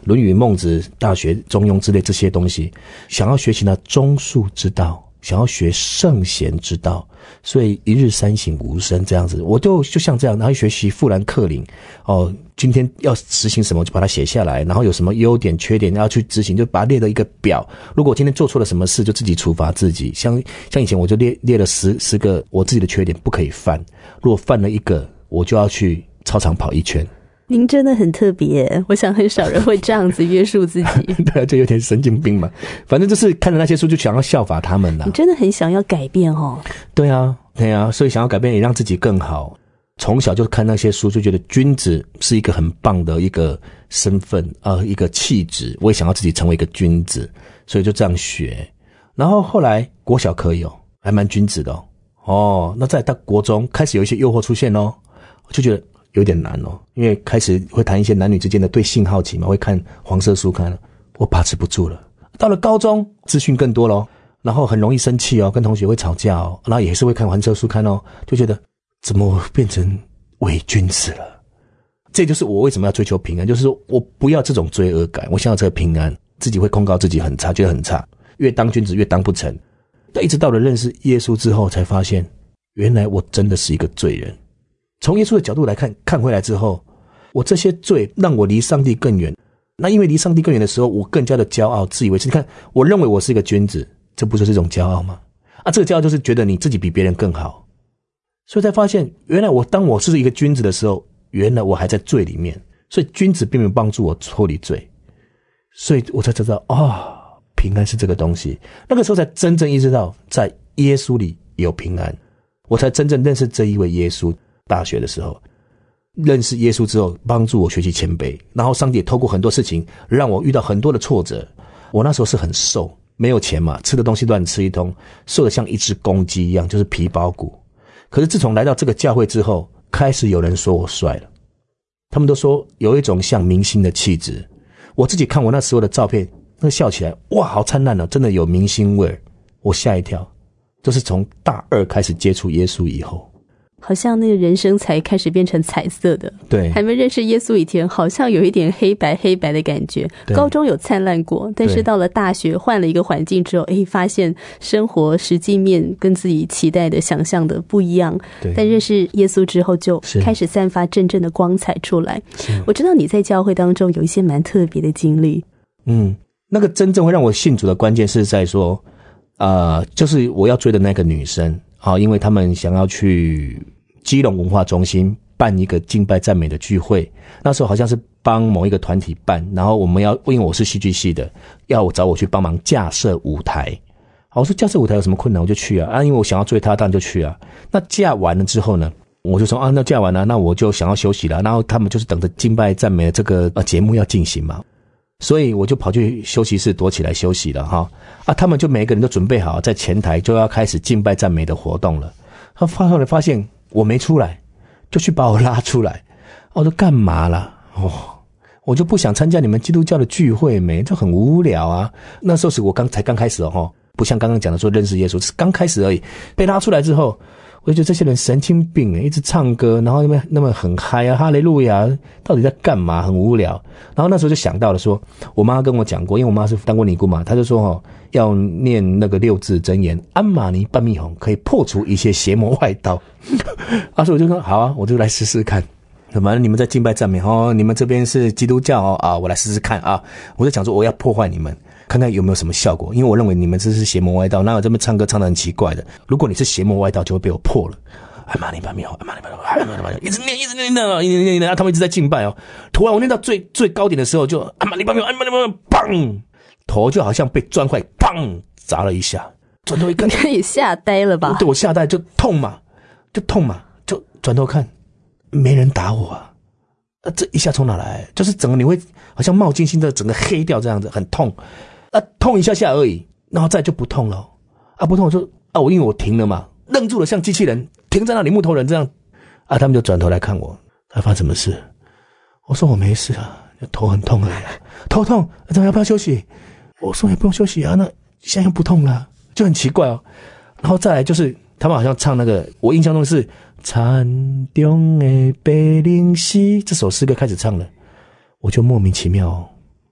论语、孟子、大学、中庸之类这些东西，想要学习呢忠恕之道，想要学圣贤之道，所以一日三省吾身这样子，我就就像这样，然后学习富兰克林哦，今天要实行什么就把它写下来，然后有什么优点缺点要去执行，就把它列了一个表。如果我今天做错了什么事，就自己处罚自己。像像以前我就列列了十十个我自己的缺点不可以犯，如果犯了一个，我就要去操场跑一圈。
您真的很特别，我想很少人会这样子约束自己。
对啊，就有点神经病嘛。反正就是看着那些书就想要效法他们啦。
你真的很想要改变哦。
对啊，对啊，所以想要改变也让自己更好。从小就看那些书，就觉得君子是一个很棒的一个身份，呃，一个气质。我也想要自己成为一个君子，所以就这样学。然后后来国小可以哦，还蛮君子的哦。哦，那再到国中开始有一些诱惑出现哦，我就觉得有点难哦，因为开始会谈一些男女之间的对性好奇嘛，会看黄色书刊了，我把持不住了。到了高中，资讯更多咯，然后很容易生气哦，跟同学会吵架哦，然后也是会看黄色书刊哦，就觉得怎么变成伪君子了？这就是我为什么要追求平安，就是说我不要这种罪恶感，我想要这个平安，自己会控告自己很差，觉得很差，越当君子越当不成。但一直到了认识耶稣之后，才发现原来我真的是一个罪人。从耶稣的角度来看，看回来之后，我这些罪让我离上帝更远。那因为离上帝更远的时候，我更加的骄傲，自以为是。你看，我认为我是一个君子，这不就是一种骄傲吗？啊，这个骄傲就是觉得你自己比别人更好。所以才发现，原来我当我是一个君子的时候，原来我还在罪里面。所以君子并没有帮助我脱离罪，所以我才知道啊、哦，平安是这个东西。那个时候才真正意识到，在耶稣里有平安，我才真正认识这一位耶稣。大学的时候认识耶稣之后，帮助我学习谦卑，然后上帝也透过很多事情让我遇到很多的挫折。我那时候是很瘦，没有钱嘛，吃的东西乱吃一通，瘦得像一只公鸡一样，就是皮包骨。可是自从来到这个教会之后，开始有人说我帅了，他们都说有一种像明星的气质。我自己看我那时候的照片，那笑起来哇好灿烂哦，真的有明星味儿，我吓一跳。就是从大二开始接触耶稣以后，
好像那个人生才开始变成彩色的。
对，
还没认识耶稣以前，好像有一点黑白黑白的感觉。高中有灿烂过，但是到了大学换了一个环境之后，诶，发现生活实际面跟自己期待的想象的不一样。但认识耶稣之后，就开始散发真正的光彩出来。我知道你在教会当中有一些蛮特别的经历。
嗯，那个真正会让我信主的关键是在说，呃，就是我要追的那个女生，好，因为他们想要去基隆文化中心办一个敬拜赞美的聚会，那时候好像是帮某一个团体办，然后我们要，因为我是戏剧系的，要我找我去帮忙架设舞台。好，我说架设舞台有什么困难，我就去啊，啊，因为我想要追他，当然就去啊。那架完了之后呢，我就说啊，那架完了，那我就想要休息了。然后他们就是等着敬拜赞美的这个呃节目要进行嘛，所以我就跑去休息室躲起来休息了哈。啊，他们就每个人都准备好在前台就要开始敬拜赞美的活动了。他后来发现我没出来，就去把我拉出来。我说干嘛啦？哦，我就不想参加你们基督教的聚会没，就很无聊啊。那时候是我刚才刚开始哦，不像刚刚讲的说认识耶稣，是刚开始而已。被拉出来之后，我就觉得这些人神经病诶，一直唱歌，然后那么那么很嗨啊，哈利路亚，到底在干嘛？很无聊。然后那时候就想到了说，我妈跟我讲过，因为我妈是当过尼姑嘛，她就说哦，要念那个六字真言，安玛尼半蜜红，可以破除一切邪魔外道。啊，所以我就说好啊，我就来试试看。反正你们在敬拜赞美哦，你们这边是基督教哦啊，我来试试看啊。我就讲说我要破坏你们，看看有没有什么效果，因为我认为你们这是邪魔外道，那我这边唱歌唱得很奇怪的，如果你是邪魔外道，就会被我破了。哎妈，你把妙，哎妈，你把哎妈，你把一直念，一直念，念，一直念，念，他们一直在敬拜哦。突然我念到最最高点的时候，就哎妈，你把妙，哎妈，你把妙，砰，头就好像被砖块砰砸了一下，转头一看，
你也吓呆了吧？
对，我吓呆，就痛嘛，就痛嘛，就转头看，没人打我啊。啊，这一下从哪来？就是整个你会好像冒金星的整个黑掉这样子，很痛。啊，痛一下下而已，然后再就不痛了。啊，不痛我就啊，我因为我停了嘛，愣住了，像机器人停在那里，木头人这样。啊，他们就转头来看我，他发生什么事？我说我没事啊，头很痛而已、啊，头痛，咱们要不要休息？我说也不用休息啊，那现在又不痛了，就很奇怪哦。然后再来就是他们好像唱那个，我印象中是残中的白灵溪这首诗歌开始唱了，我就莫名其妙哦，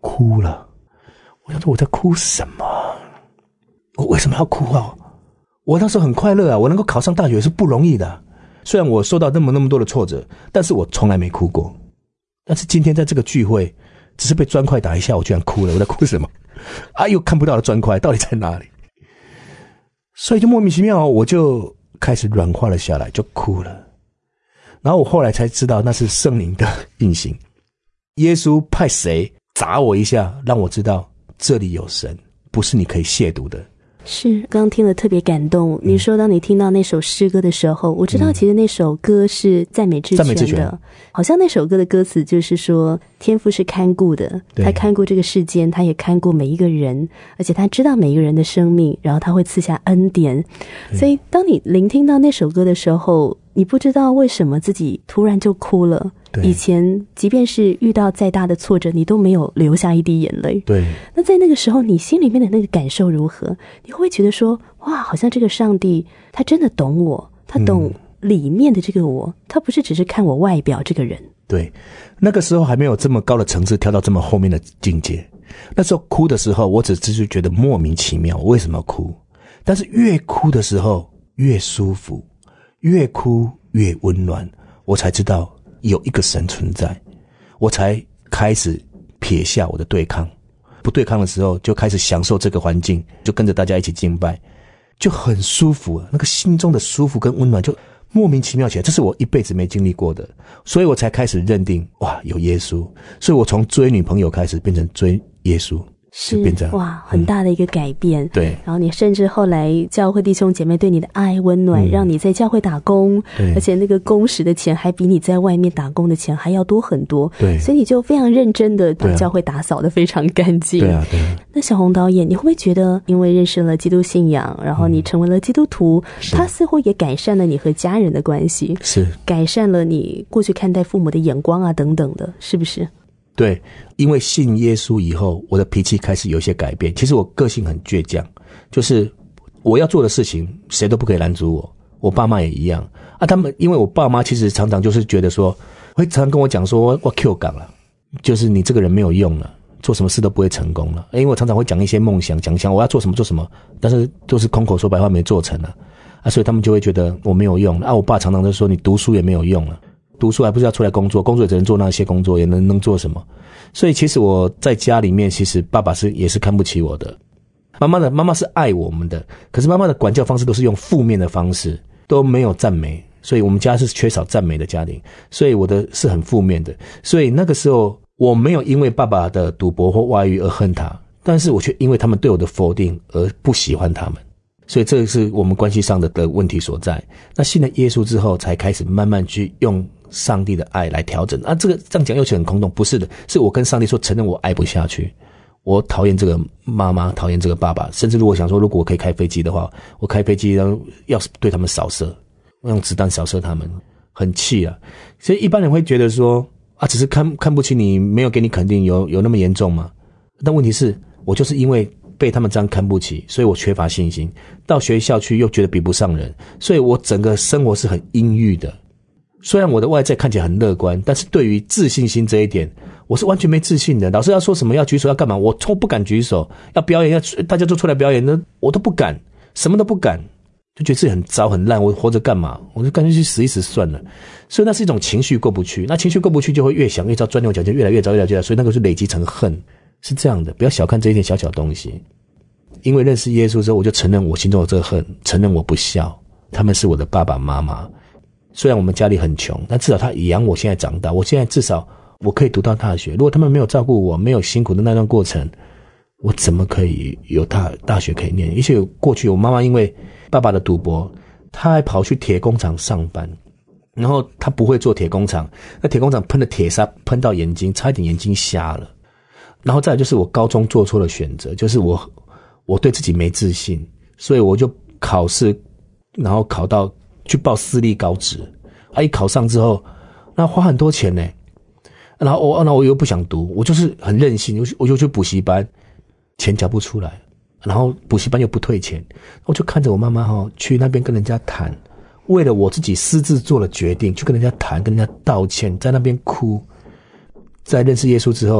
哭了。我想说我在哭什么？我为什么要哭啊？我那时候很快乐啊，我能够考上大学是不容易的。虽然我受到那么那么多的挫折，但是我从来没哭过。但是今天在这个聚会，只是被砖块打一下，我居然哭了。我在哭什么？啊，又看不到的砖块到底在哪里？所以就莫名其妙，我就开始软化了下来，就哭了。然后我后来才知道那是圣灵的运行，耶稣派谁砸我一下，让我知道这里有神，不是你可以亵渎的。
是，刚刚听了特别感动。你说当你听到那首诗歌的时候，我知道其实那首歌是赞美之泉的，赞美之泉，好像那首歌的歌词就是说，天父是看顾的，他看顾这个世间，他也看顾每一个人，而且他知道每一个人的生命，然后他会赐下恩典。所以当你聆听到那首歌的时候，你不知道为什么自己突然就哭了。以前即便是遇到再大的挫折，你都没有流下一滴眼泪。
对。
那在那个时候，你心里面的那个感受如何？你会不会觉得说，哇，好像这个上帝他真的懂我，他懂里面的这个我，嗯、他不是只是看我外表这个人。
对，那个时候还没有这么高的层次跳到这么后面的境界。那时候哭的时候，我只是觉得莫名其妙，我为什么要哭？但是越哭的时候越舒服，越哭越温暖，我才知道有一个神存在，我才开始撇下我的对抗。不对抗的时候，就开始享受这个环境，就跟着大家一起敬拜，就很舒服啊，那个心中的舒服跟温暖就莫名其妙起来，这是我一辈子没经历过的，所以我才开始认定，哇，有耶稣，所以我从追女朋友开始变成追耶稣。
是哇，很大的一个改变、嗯。对，然后你甚至后来教会弟兄姐妹对你的爱温暖、嗯，让你在教会打工，而且那个工时的钱还比你在外面打工的钱还要多很多。对，所以你就非常认真的把教会打扫得非常干净。对啊，对啊。那小红导演，你会不会觉得，因为认识了基督信仰，然后你成为了基督徒，嗯、他似乎也改善了你和家人的关系，是改善了你过去看待父母的眼光啊，等等的，是不是？
对，因为信耶稣以后，我的脾气开始有一些改变。其实我个性很倔强，就是我要做的事情，谁都不可以拦阻我。我爸妈也一样啊。他们因为我爸妈其实常常就是觉得说，会常常跟我讲说，我 Q 港了，就是你这个人没有用了，做什么事都不会成功了。因为我常常会讲一些梦想，讲想我要做什么做什么，但是都是空口说白话没做成了啊，所以他们就会觉得我没有用啊。我爸常常就说，你读书也没有用了。读书还不是要出来工作，工作也只能做那些工作，也能能做什么？所以其实我在家里面，其实爸爸是也是看不起我的，妈妈的妈妈是爱我们的，可是妈妈的管教方式都是用负面的方式，都没有赞美，所以我们家是缺少赞美的家庭，所以我的是很负面的。所以那个时候我没有因为爸爸的赌博或外遇而恨他，但是我却因为他们对我的否定而不喜欢他们。所以这是我们关系上的的问题所在。那信了耶稣之后，才开始慢慢去用上帝的爱来调整啊。这个这样讲又很空洞，不是的，是我跟上帝说，承认我爱不下去，我讨厌这个妈妈，讨厌这个爸爸，甚至如果想说，如果我可以开飞机的话，我开飞机然后要是对他们扫射，用子弹扫射他们，很气啊。所以一般人会觉得说啊，只是看看不起你，没有给你肯定，有有那么严重吗？但问题是我就是因为被他们这样看不起，所以我缺乏信心，到学校去又觉得比不上人，所以我整个生活是很阴郁的。虽然我的外在看起来很乐观，但是对于自信心这一点，我是完全没自信的。老师要说什么要举手要干嘛，我都不敢举手，要表演要大家都出来表演，我都不敢，什么都不敢，就觉得自己很糟很烂，我活着干嘛？我就干脆去死一死算了。所以那是一种情绪过不去，那情绪过不去就会越想越糟，钻牛角尖，越来越糟越来越糟，所以那个是累积成恨。是这样的，不要小看这一点小小东西。因为认识耶稣之后，我就承认我心中有这个恨，承认我不孝，他们是我的爸爸妈妈。虽然我们家里很穷，但至少他养我现在长大，我现在至少我可以读到大学。如果他们没有照顾我，没有辛苦的那段过程，我怎么可以有大大学可以念？而且过去我妈妈因为爸爸的赌博，她还跑去铁工厂上班，然后她不会做铁工厂，那铁工厂喷的铁砂喷到眼睛，差一点眼睛瞎了。然后再来就是我高中做错了选择，就是我我对自己没自信，所以我就考试，然后考到去报私立高职，啊，一考上之后，那花很多钱呢，然后我那我又不想读，我就是很任性，我就我就去补习班，钱交不出来，然后补习班又不退钱，我就看着我妈妈哈去那边跟人家谈，为了我自己私自做了决定，去跟人家谈，跟人家道歉，在那边哭。在认识耶稣之后，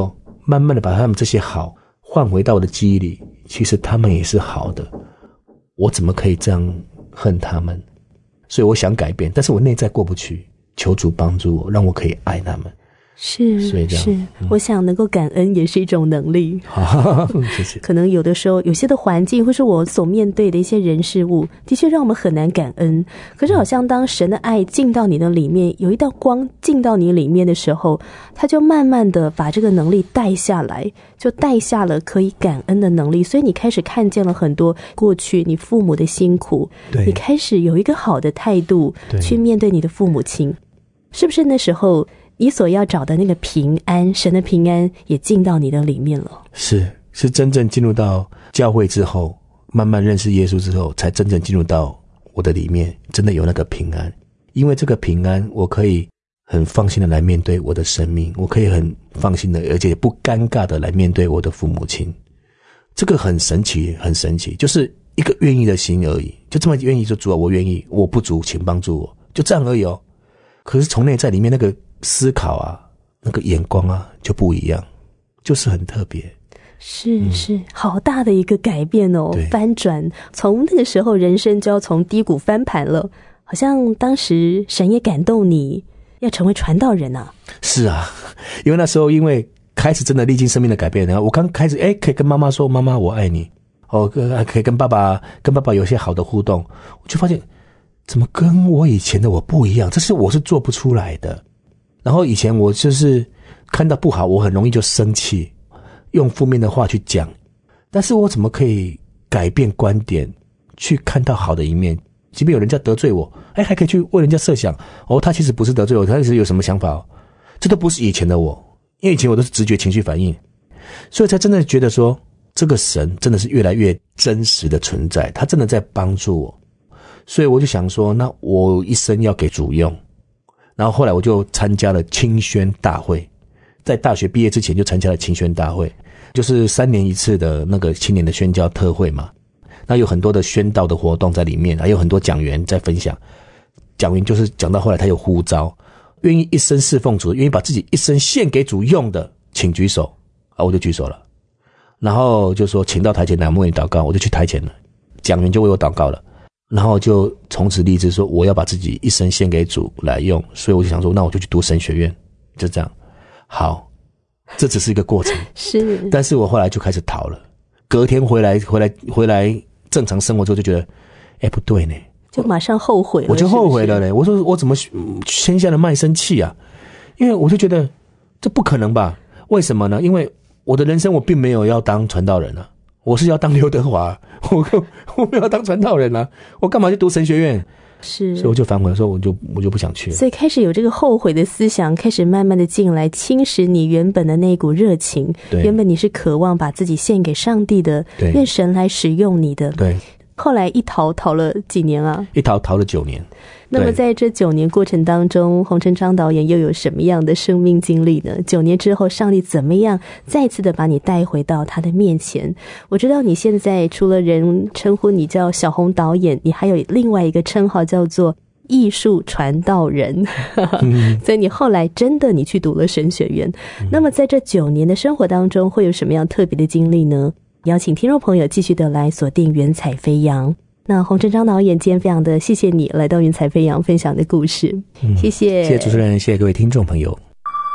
慢慢的把他们这些好换回到我的记忆里，其实他们也是好的，我怎么可以这样恨他们？所以我想改变，但是我内在过不去，求主帮助我，让我可以爱他们。
是，
所以这样
是、
嗯、
我想能够感恩也是一种能力。
好，谢谢。
可能有的时候有些的环境或是我所面对的一些人事物，的确让我们很难感恩，可是好像当神的爱进到你的里面，有一道光进到你里面的时候，他就慢慢的把这个能力带下来，就带下了可以感恩的能力。所以你开始看见了很多过去你父母的辛苦，
对，
你开始有一个好的态度去面对你的父母亲。是不是那时候你所要找的那个平安，神的平安也进到你的里面了？
是，是真正进入到教会之后，慢慢认识耶稣之后，才真正进入到我的里面，真的有那个平安。因为这个平安，我可以很放心的来面对我的生命，我可以很放心的，而且不尴尬的来面对我的父母亲。这个很神奇，很神奇，就是一个愿意的心而已，就这么愿意，就主啊，我愿意，我不足，请帮助我，就这样而已哦。可是从内在里面那个思考啊，那个眼光啊就不一样，就是很特别。
是是、嗯、好大的一个改变哦，翻转，从那个时候人生就要从低谷翻盘了，好像当时神也感动你要成为传道人啊。是啊，
因为那时候因为开始真的历经生命的改变，然后我刚开始诶可以跟妈妈说妈妈我爱你，哦可以跟爸爸跟爸爸有些好的互动，我就发现怎么跟我以前的我不一样，这是我是做不出来的。然后以前我就是看到不好我很容易就生气，用负面的话去讲，但是我怎么可以改变观点，去看到好的一面，即便有人家得罪我，哎，还可以去为人家设想，哦，他其实不是得罪我，他其实有什么想法哦，这都不是以前的我，因为以前我都是直觉情绪反应，所以才真的觉得说这个神真的是越来越真实的存在，他真的在帮助我。所以我就想说，那我一生要给主用。然后后来我就参加了青宣大会，在大学毕业之前就参加了青宣大会，就是三年一次的那个青年的宣教特会嘛。那有很多的宣道的活动在里面，还有很多讲员在分享。讲员就是讲到后来他有呼召，愿意一生侍奉主，愿意把自己一生献给主用的，请举手啊，我就举手了。然后就说请到台前来，我们为你祷告，我就去台前了。讲员就为我祷告了。然后就从此立志说我要把自己一生献给主来用，所以我就想说那我就去读神学院，就这样。好，这只是一个过程，
是，
但是我后来就开始逃了。隔天回来回来回来正常生活之后就觉得哎不对呢，
就马上后悔了，
我就后悔了嘞。我说我怎么签下了卖身契啊？因为我就觉得这不可能吧？为什么呢？因为我的人生我并没有要当传道人啊，我是要当刘德华，我我没有要当传道人啊，我干嘛去读神学院？是，所以我就反悔说，我就我就不想去了。
所以开始有这个后悔的思想，开始慢慢的进来，侵蚀你原本的那股热情。原本你是渴望把自己献给上帝的，愿神来使用你的。对。后来一逃逃了几年啊？
一逃逃了九年。
那么在这九年过程当中，洪成昌导演又有什么样的生命经历呢？九年之后，上帝怎么样再次的把你带回到他的面前？我知道你现在除了人称呼你叫小洪导演，你还有另外一个称号叫做艺术传道人。嗯、所以你后来真的你去读了神学院。嗯、那么在这九年的生活当中，会有什么样特别的经历呢？邀请听众朋友继续的来锁定云彩飞扬。那洪成昌导演今天非常的谢谢你来到云彩飞扬分享的故事、嗯、谢谢
谢谢主持人，谢谢各位听众朋友。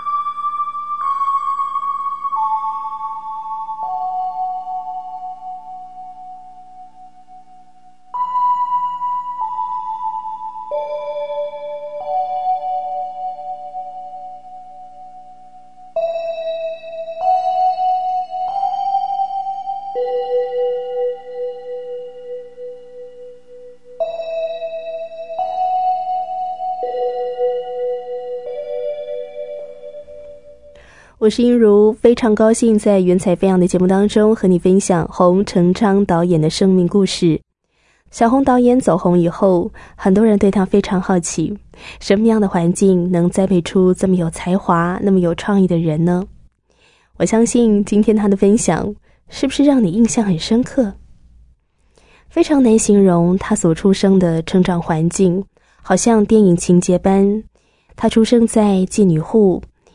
我是英如，非常高兴在云彩飞扬的节目当中和你分享洪成昌导演的生命故事。小洪导演走红以后，很多人对他非常好奇，什么样的环境能栽培出这么有才华那么有创意的人呢？我相信今天他的分享是不是让你印象很深刻？非常难形容他所出生的成长环境，好像电影情节般。他出生在妓女户，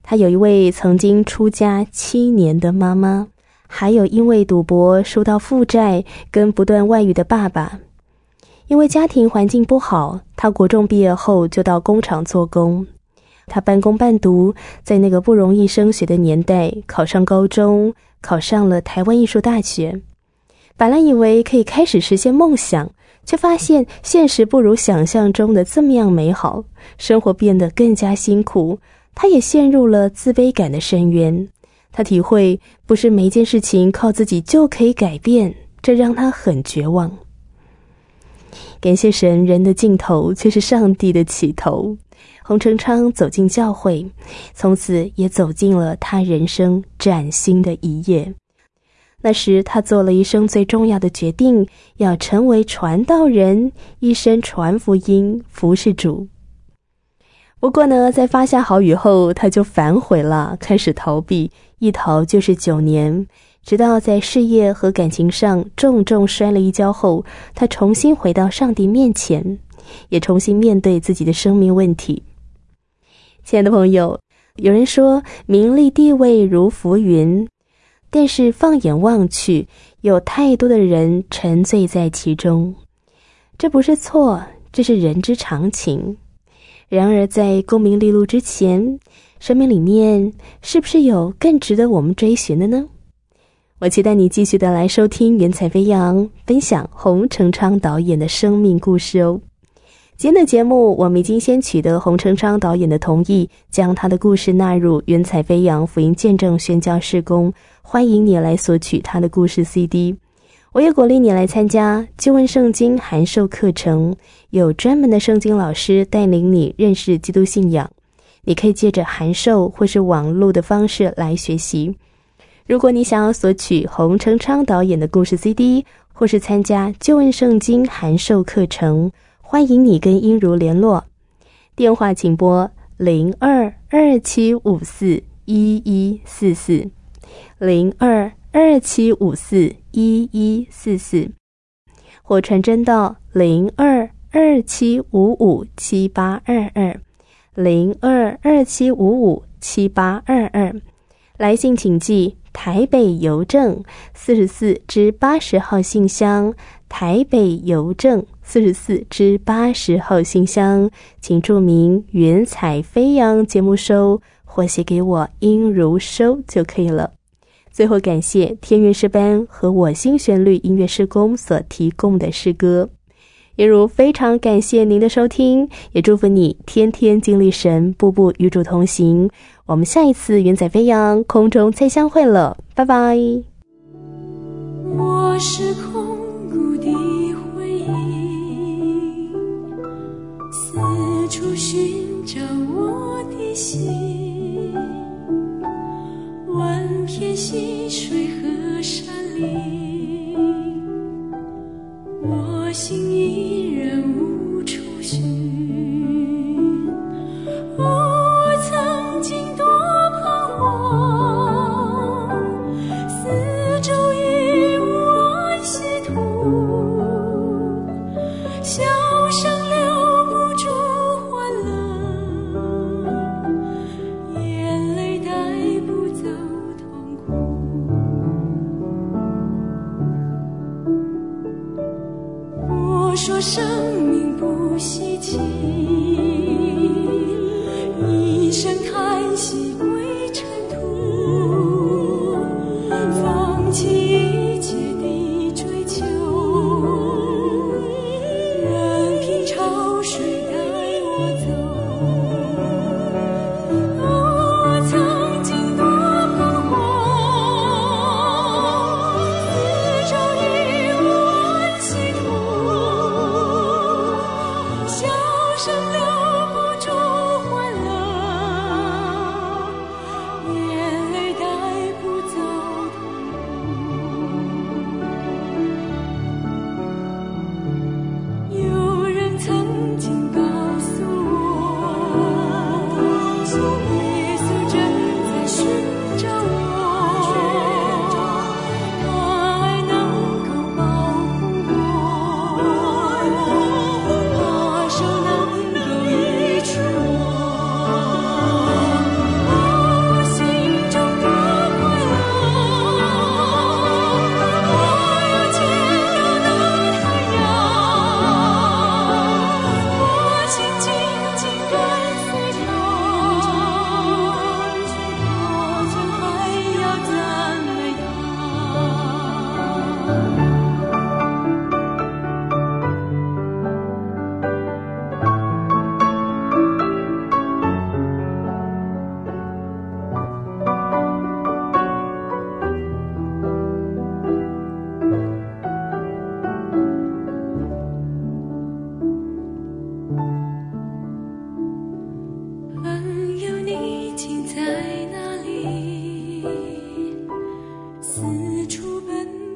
她有一位曾经出家七年的妈妈，还有因为赌博输到负债跟不断外遇的爸爸。因为家庭环境不好，她国中毕业后就到工厂做工。她半工半读，在那个不容易升学的年代考上高中，考上了台湾艺术大学。本来以为可以开始实现梦想，却发现现实不如想象中的这么样美好，生活变得更加辛苦。她也陷入了自卑感的深渊。她体会不是每一件事情靠自己就可以改变，这让她很绝望。感谢神，人的尽头却是上帝的起头。洪成昌走进教会，从此也走进了他人生崭新的一页。那时他做了一生最重要的决定，要成为传道人，一生传福音，服侍主。不过呢，在发下好雨后，他就反悔了，开始逃避，一逃就是九年，直到在事业和感情上重重摔了一跤后，他重新回到上帝面前，也重新面对自己的生命问题。亲爱的朋友，有人说名利地位如浮云，但是放眼望去，有太多的人沉醉在其中。这不是错，这是人之常情。然而在功名利禄之前，生命里面是不是有更值得我们追寻的呢？我期待你继续的来收听云彩飞扬，分享洪成昌导演的生命故事哦。今天的节目，我们已经先取得洪成昌导演的同意，将他的故事纳入云彩飞扬福音见证宣教事工，欢迎你来索取他的故事 C D。 我也鼓励你来参加旧约圣经函授课程，有专门的圣经老师带领你认识基督信仰，你可以借着函授或是网络的方式来学习。如果你想要索取洪成昌导演的故事 C D， 或是参加旧约圣经函授课程，欢迎你跟英如联络，电话请拨零二二七五四一一四四零二二七五四一一四四，或传真到零二二七五五七八二二零二二七五五七八二二。来信请寄台北邮政四十四至八十号信箱，台北邮政四十四至八十号信箱，请注明云彩飞扬节目收，或写给我音如收就可以了。最后感谢天韵诗班和我心旋律音乐事工所提供的诗歌。也如非常感谢您的收听，也祝福你天天经历神，步步与主同行。我们下一次云彩飞扬空中再相会了，拜拜。
我是空谷的回忆，四处寻找我的心，万片溪水和山林，我心依然无处寻。我曾经多彷徨，四周已无安息土，笑声留不住欢乐，眼泪带不走痛苦。我说生命不稀奇，一声叹息归尘土，放弃一切的追求，任凭潮水带我走。我曾经多彷徨，四周已无安息土， 处奔